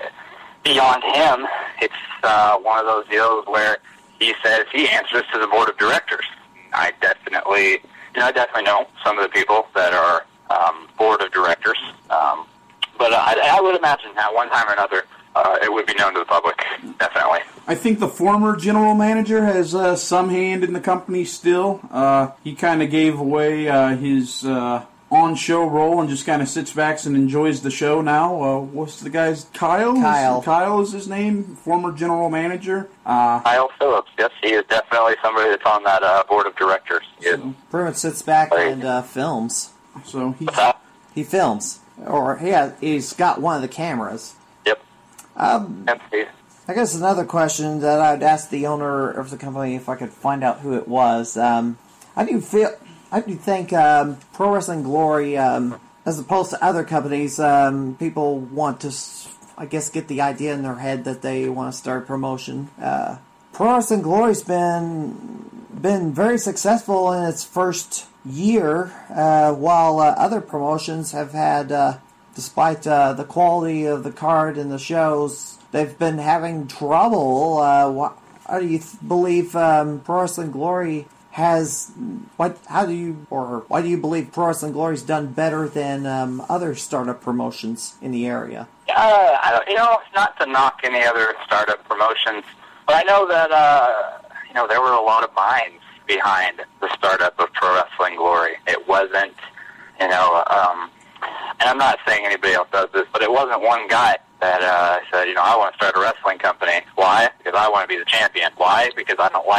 beyond him, it's uh, one of those deals where he says he answers to the board of directors. I definitely, you know, I definitely know some of the people that are um, board of directors, um, but I, I would imagine at one time or another, Uh, it would be known to the public, definitely. I think the former general manager has uh, some hand in the company still. Uh, he kind of gave away uh, his uh, on-show role and just kind of sits back and enjoys the show now. Uh, what's the guy's... Kyle? Kyle. Kyle is his name, former general manager. Uh, Kyle Phillips, yes, he is definitely somebody that's on that uh, board of directors. He is. So, Pretty much sits back and uh, films. So he's... He films. Or he has, he's got one of the cameras. Yep. Um, Yep. I guess another question that I'd ask the owner of the company if I could find out who it was. Um, how do you feel? How do you think um, Pro Wrestling Glory, um, as opposed to other companies, um, people want to, I guess, get the idea in their head that they want to start a promotion? Uh, Pro Wrestling Glory's been been very successful in its first year, uh, while uh, other promotions have had, uh, despite uh, the quality of the card and the shows, they've been having trouble. Uh, wh- how do you th- believe um, Pro Wrestling Glory has? What? How do you, or why do you believe Pro Wrestling Glory's done better than um, other startup promotions in the area? Uh, I don't, you know, not to knock any other startup promotions, but I know that uh, you know there were a lot of minds behind the startup of Pro Wrestling Glory. It wasn't, you know, um, and I'm not saying anybody else does this, but it wasn't one guy that uh, said, you know, I want to start a wrestling company. Why? Because I want to be the champion. Why? Because I don't like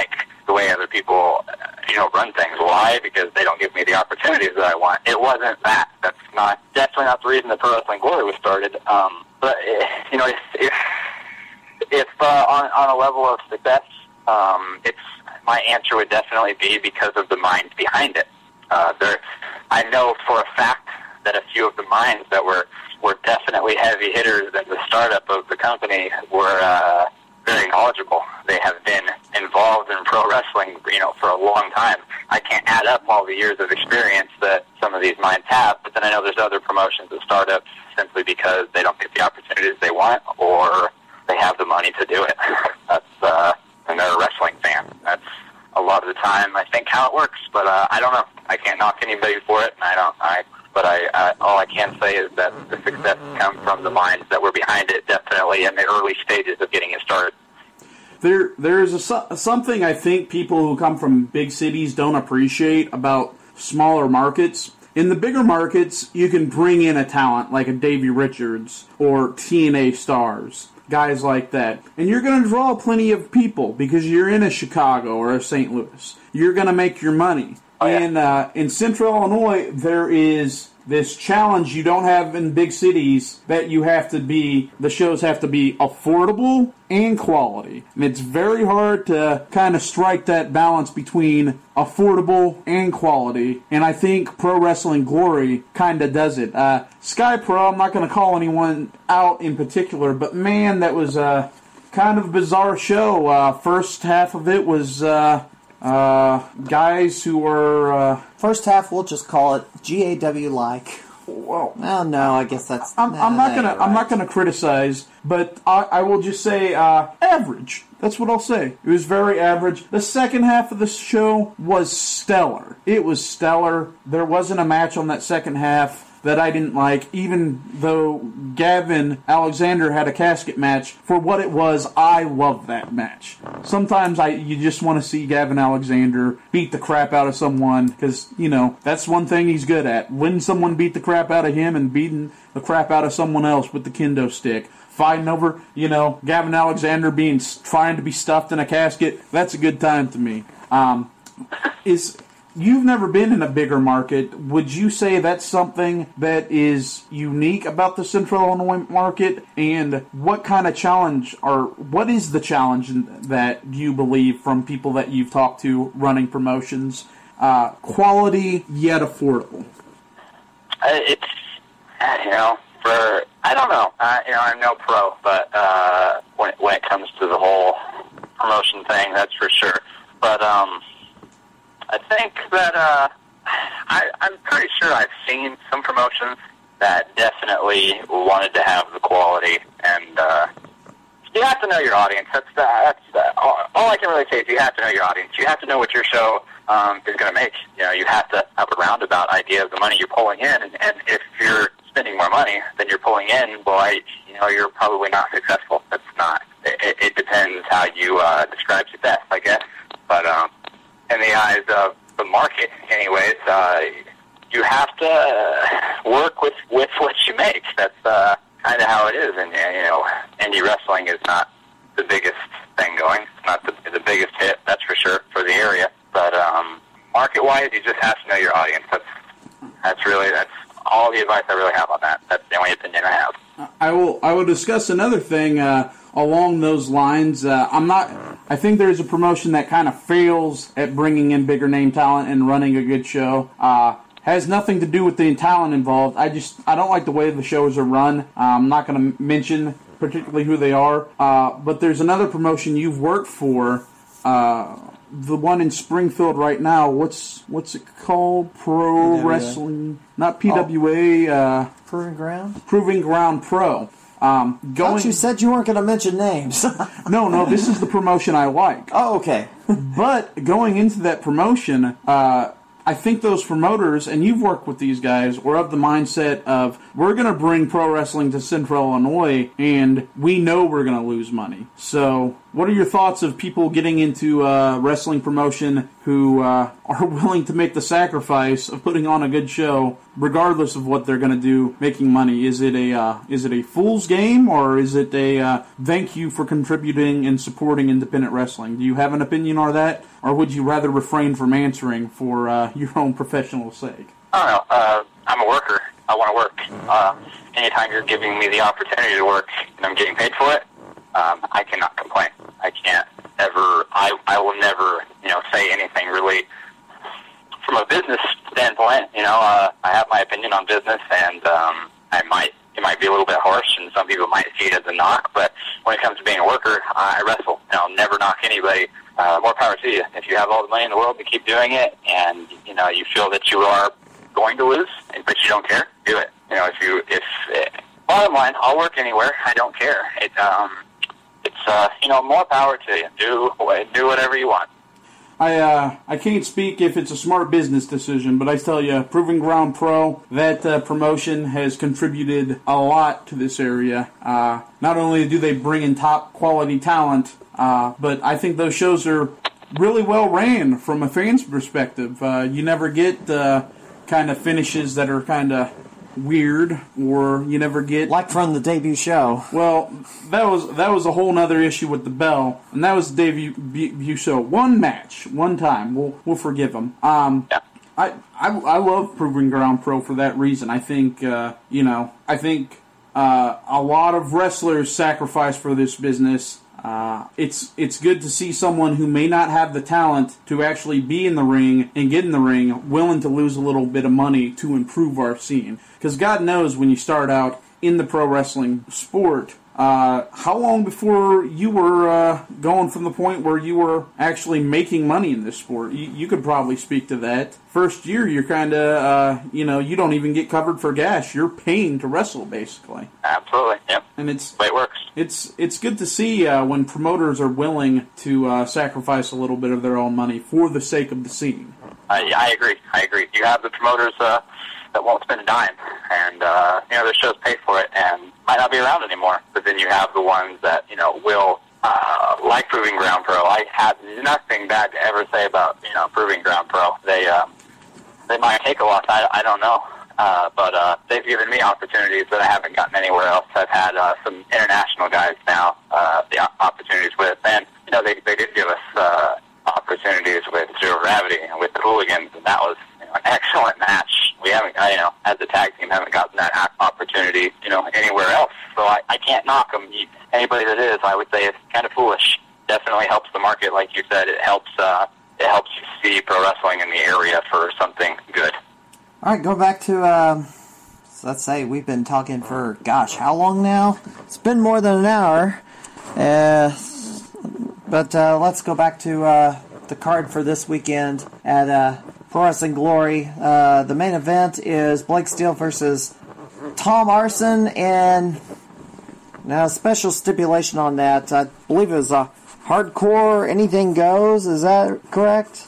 the way other people, you know, run things. Why? Because they don't give me the opportunities that I want. It wasn't that. That's not definitely not the reason that Pro Wrestling Glory was started. Um, but you know, if if, if uh, on on a level of success, um, it's my answer would definitely be because of the minds behind it. Uh, there, I know for a fact that a few of the minds that were were definitely heavy hitters in the startup of the company were uh, very knowledgeable. They have been involved in pro wrestling, you know, for a long time. I can't add up all the years of experience that some of these minds have, but then I know there's other promotions that start up simply because they don't get the opportunities they want or they have the money to do it. That's uh, and they're a wrestling fan. That's a lot of the time, I think, how it works, but uh, I don't know. I can't knock anybody for it, and I don't. I But I, I, all I can say is that the success comes from the minds that were behind it, definitely in the early stages of getting it started. There, there is a, something I think people who come from big cities don't appreciate about smaller markets. In the bigger markets, you can bring in a talent like a Davey Richards or T N A Stars, guys like that. And you're going to draw plenty of people because you're in a Chicago or a Saint Louis. You're going to make your money. Oh, yeah. And uh, in Central Illinois, there is this challenge you don't have in big cities that you have to be, the shows have to be affordable and quality. And it's very hard to kind of strike that balance between affordable and quality. And I think Pro Wrestling Glory kind of does it. Uh, Sky Pro, I'm not going to call anyone out in particular, but man, that was a kind of bizarre show. Uh, first half of it was... Uh, Uh, guys who were, uh... First half, we'll just call it G A W-like. Well, well, no, I guess that's... I'm, nah, I'm not gonna. right. I'm not gonna criticize, but I, I will just say, uh, average. That's what I'll say. It was very average. The second half of the show was stellar. It was stellar. There wasn't a match on that second half that I didn't like, even though Gavin Alexander had a casket match. For what it was, I loved that match. Sometimes I you just want to see Gavin Alexander beat the crap out of someone, because, you know, that's one thing he's good at. When someone beat the crap out of him and beating the crap out of someone else with the kendo stick. Fighting over, you know, Gavin Alexander being trying to be stuffed in a casket, that's a good time to me. Um, is... You've never been in a bigger market. Would you say that's something that is unique about the Central Illinois market? And what kind of challenge, or what is the challenge that you believe from people that you've talked to running promotions? Uh, quality yet affordable. Uh, it's, you know, for, I don't know. Uh, you know, I'm no pro, but uh, when, when it comes to the whole promotion thing, that's for sure. But, um... I think that uh, I, I'm pretty sure I've seen some promotions that definitely wanted to have the quality, and uh, you have to know your audience. That's uh, that's uh, all, all I can really say is you have to know your audience. You have to know what your show um, is going to make. You know, you have to have a roundabout idea of the money you're pulling in, and, and if you're spending more money than you're pulling in, well, I, you know, you're probably not successful. That's not. It, it depends how you uh, describe success, I guess. But um. in the eyes of the market, anyways, uh, you have to work with, with what you make. That's uh, kind of how it is. And, you know, indie wrestling is not the biggest thing going. It's not the, the biggest hit, that's for sure, for the area. But um, market-wise, you just have to know your audience. That's, that's really, that's all the advice I really have on that. That's the only opinion I have. I will, I will discuss another thing, uh, along those lines. Uh, I'm not... I think there's a promotion that kind of fails at bringing in bigger name talent and running a good show. Uh, has nothing to do with the talent involved. I just I don't like the way the shows are run. Uh, I'm not going to mention particularly who they are. Uh, but there's another promotion you've worked for. Uh, the one in Springfield right now. What's what's it called? Pro P W A. Wrestling, not P W A. Oh. Uh, Proving Ground. Proving Ground Pro. Um, going, thought you said you weren't going to mention names. no, no, this is the promotion I like. Oh, okay. But going into that promotion, uh, I think those promoters, and you've worked with these guys, were of the mindset of, we're going to bring pro wrestling to Central Illinois, and we know we're going to lose money. So what are your thoughts of people getting into uh, wrestling promotion who uh, are willing to make the sacrifice of putting on a good show, regardless of what they're going to do, making money? Is it a uh, is it a fool's game, or is it a uh, thank you for contributing and supporting independent wrestling? Do you have an opinion on that, or would you rather refrain from answering for uh, your own professional sake? I don't know. Uh, I'm a worker. I want to work. Uh, anytime you're giving me the opportunity to work and I'm getting paid for it, um, I cannot complain. I can't ever, I, I will never, you know, say anything really from a business standpoint. You know, uh, I have my opinion on business, and um, I might, it might be a little bit harsh, and some people might see it as a knock, but when it comes to being a worker, I wrestle, and I'll never knock anybody. Uh, more power to you. If you have all the money in the world to keep doing it, and, you know, you feel that you are going to lose, but you don't care, do it. You know, if you, if, uh, bottom line, I'll work anywhere. I don't care. It, um, it's, uh, you know, more power to you. Do, do whatever you want. I, uh, I can't speak if it's a smart business decision, but I tell you, Proving Ground Pro, that uh, promotion has contributed a lot to this area. Uh, not only do they bring in top quality talent, uh, but I think those shows are really well ran from a fan's perspective. Uh, you never get uh, kind of finishes that are kind of weird, or you never get like from the debut show. Well, that was that was a whole nother issue with the bell, and that was the debut, debut show. One match, one time. We'll we'll forgive them. Um, yeah. I, I I love Proving Ground Pro for that reason. I think uh, you know I think uh, a lot of wrestlers sacrifice for this business. Uh, it's it's good to see someone who may not have the talent to actually be in the ring and get in the ring, willing to lose a little bit of money to improve our scene. Because God knows when you start out in the pro wrestling sport, uh, how long before you were uh, going from the point where you were actually making money in this sport? You, you could probably speak to that. First year, you're kind of, uh, you know, you don't even get covered for gas. You're paying to wrestle, basically. Absolutely, yep. And it's the way it works. It's it's good to see uh, when promoters are willing to uh, sacrifice a little bit of their own money for the sake of the scene. I, I agree. I agree. You have the promoters uh, that won't spend a dime, and uh, you know their shows pay for it, and might not be around anymore. But then you have the ones that you know will, uh, like Proving Ground Pro. I have nothing bad to ever say about you know Proving Ground Pro. They uh, they might take a loss. I, I don't know. Uh, but uh, they've given me opportunities that I haven't gotten anywhere else. I've had uh, some international guys now, uh, the opportunities with, and you know they they did give us uh, opportunities with Zero Gravity and with the Hooligans, and that was you know, an excellent match. We haven't, uh, you know, as a tag team, haven't gotten that opportunity, you know, anywhere else. So I, I can't knock them. Anybody that is, I would say, it's kind of foolish. Definitely helps the market, like you said. It helps. Uh, it helps you see pro wrestling in the area for something good. All right, go back to, uh, so let's say we've been talking for, gosh, how long now? It's been more than an hour. Uh, but uh, let's go back to uh, the card for this weekend at uh, Pro Wrestling Glory. Uh, the main event is Blake Steele versus Tom Arson, and now a special stipulation on that. I believe it was a hardcore anything goes. Is that correct?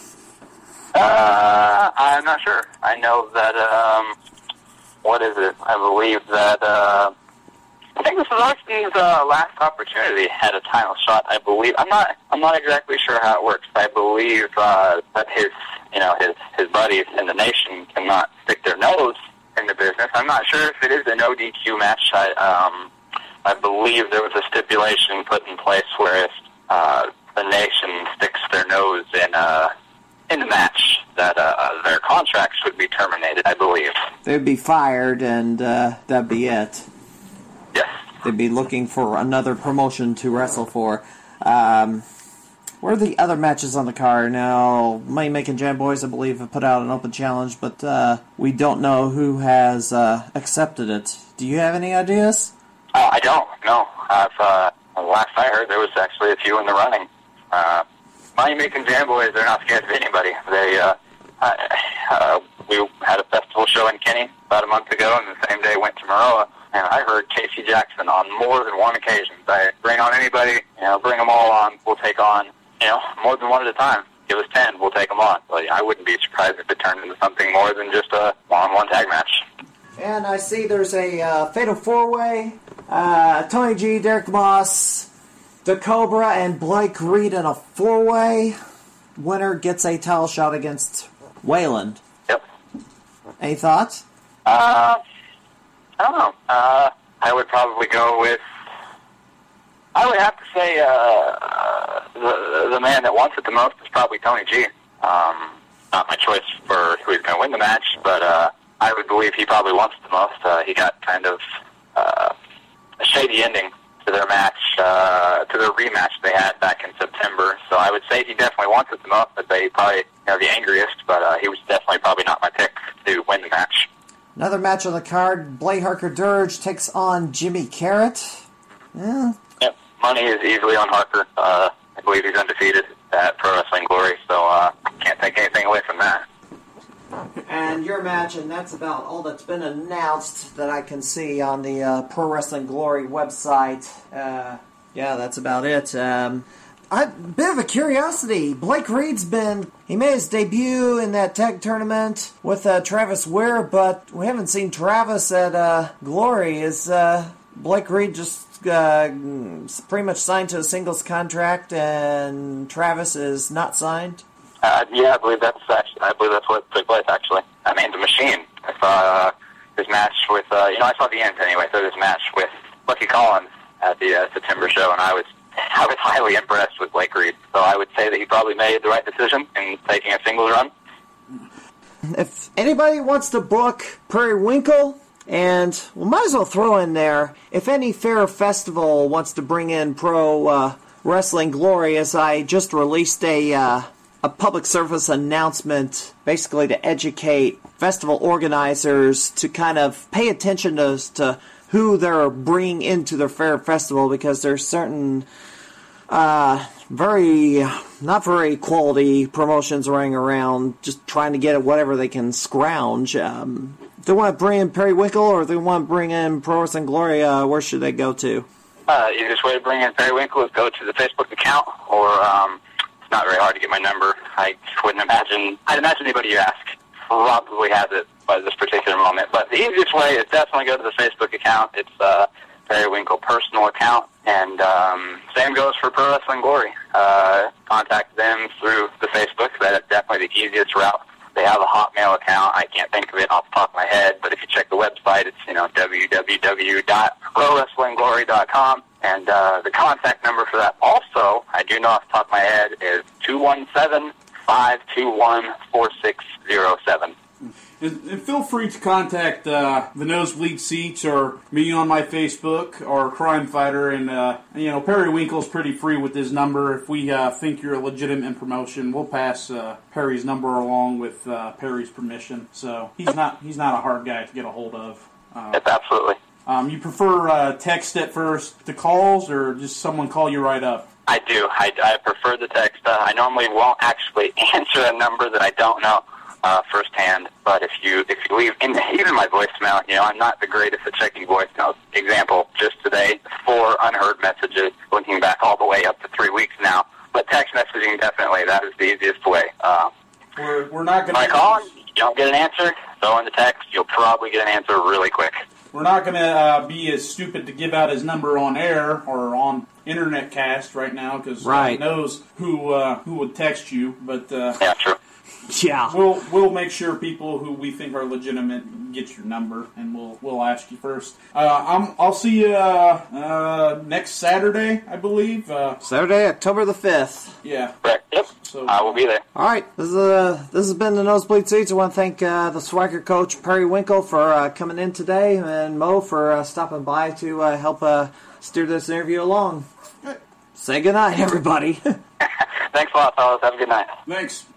Uh, I'm not sure. I know that, um, what is it? I believe that, uh, I think this is Arson's, uh, last opportunity at a title shot, I believe. I'm not, I'm not exactly sure how it works. I believe, uh, that his, you know, his, his buddies in the nation cannot stick their nose in the business. I'm not sure if it is a no D Q match. I, um, I believe there was a stipulation put in place where if, uh, the nation sticks their nose in, uh, in the match, that uh, their contracts would be terminated, I believe. They'd be fired, and uh, that'd be it. Yes. They'd be looking for another promotion to wrestle for. Um, what are the other matches on the card? Now, Moneymaking Jam Boys, I believe, have put out an open challenge, but uh, we don't know who has uh, accepted it. Do you have any ideas? Uh, I don't, no. I've, uh, last I heard, there was actually a few in the running. Uh, Moneymaking Jam Boys, they're not scared of anybody. They, uh, uh, we had a festival show in Kenny about a month ago, and the same day went to Maroa, and I heard Casey Jackson on more than one occasion say, bring on anybody, you know, bring them all on, we'll take on, you know, more than one at a time. Give us ten, we'll take them on. But I wouldn't be surprised if it turned into something more than just a one-on-one tag match. And I see there's a uh, Fatal four-Way, uh, Tony G, Derek Moss, the Cobra and Blake Reed in a four-way. Winner gets a title shot against Wayland. Yep. Any thoughts? Uh, I don't know. Uh, I would probably go with... I would have to say uh, the the man that wants it the most is probably Tony G. Um, not my choice for who he's going to win the match, but uh, I would believe he probably wants it the most. Uh, he got kind of uh, a shady ending to their match, uh, to their rematch they had back in September. So I would say he definitely wants it the most. I'd say he probably, you know, the angriest, but uh, he was definitely probably not my pick to win the match. Another match on the card, Blade Harker Dirge takes on Jimmy Carrot. Yeah. Yep, money is easily on Harker. Uh, I believe he's undefeated at Pro Wrestling Glory, so uh, can't take anything away from that. And your match, and that's about all that's been announced that I can see on the uh, Pro Wrestling Glory website. Uh, yeah, that's about it. Um, a bit of a curiosity. Blake Reed's been, he made his debut in that tag tournament with uh, Travis Weir, but we haven't seen Travis at uh, Glory. Is uh, Blake Reed just uh, pretty much signed to a singles contract and Travis is not signed? Uh, yeah, I believe that's actually, I believe that's what took place, actually. I mean, the Machine. I saw uh, his match with, uh, you know, I saw the end anyway, so his match with Lucky Collins at the uh, September show, and I was I was highly impressed with Blake Reed. So I would say that he probably made the right decision in taking a singles run. If anybody wants to book Prairie Winkle, and we might as well throw in there, if any fair festival wants to bring in Pro uh, Wrestling Glory, as I just released a uh, a public service announcement basically to educate festival organizers to kind of pay attention to, to who they're bringing into their fair festival, because there's certain uh, very, not very quality promotions running around just trying to get at whatever they can scrounge. Um, if they want to bring in Perry Winkle or if they want to bring in Pro Wrestling Glory, uh, where should they go to? Uh, the easiest way to bring in Perry Winkle is go to the Facebook account, or um, it's not very hard to get my number. I wouldn't imagine, I'd imagine anybody you ask probably has it by this particular moment. But the easiest way is definitely go to the Facebook account. It's uh, Perry Winkle personal account, and um, same goes for Pro Wrestling Glory. Uh, contact them through the Facebook. That is definitely the easiest route. They have a Hotmail account. I can't think of it off the top of my head, but if you check the website, it's, you know, w w w dot pro wrestling glory dot com, and uh, the contact number for that also, I do know off the top of my head, is two one seven, five two one, four six zero seven. And, and feel free to contact uh, the Nosebleed Seats or me on my Facebook or Crime Fighter. And, uh, you know, Perry Winkle's pretty free with his number. If we uh, think you're a legitimate promotion, we'll pass uh, Perry's number along with uh, Perry's permission. So he's not he's not a hard guy to get a hold of. Uh, yes, absolutely. Um, you prefer uh, text at first to calls, or just someone call you right up? I do. I, I prefer the text. Uh, I normally won't actually answer a number that I don't know uh, firsthand, but if you if you leave in, even my voicemail, you know, I'm not the greatest at checking voicemails. Example, just today, four unheard messages, looking back all the way up to three weeks now. But text messaging, definitely, that is the easiest way. Uh, we're, we're not going to... If I call, you don't get an answer, throw in the text, you'll probably get an answer really quick. We're not going to uh, be as stupid to give out his number on air or on Internet Cast right now, because right. God knows who uh, who would text you. But uh, yeah, true. Yeah, we'll we'll make sure people who we think are legitimate get your number, and we'll we'll ask you first. Uh, I'm I'll see you uh, uh, next Saturday, I believe. Uh, Saturday, October the fifth. Yeah. Correct. Yep. So I will be there. All right. This is uh, this has been the Nosebleed Seats. I want to thank uh, the Swagger coach Perry Winkle for uh, coming in today, and Mo for uh, stopping by to uh, help uh, steer this interview along. Say goodnight, everybody. Thanks a lot, fellas. Have a good night. Thanks.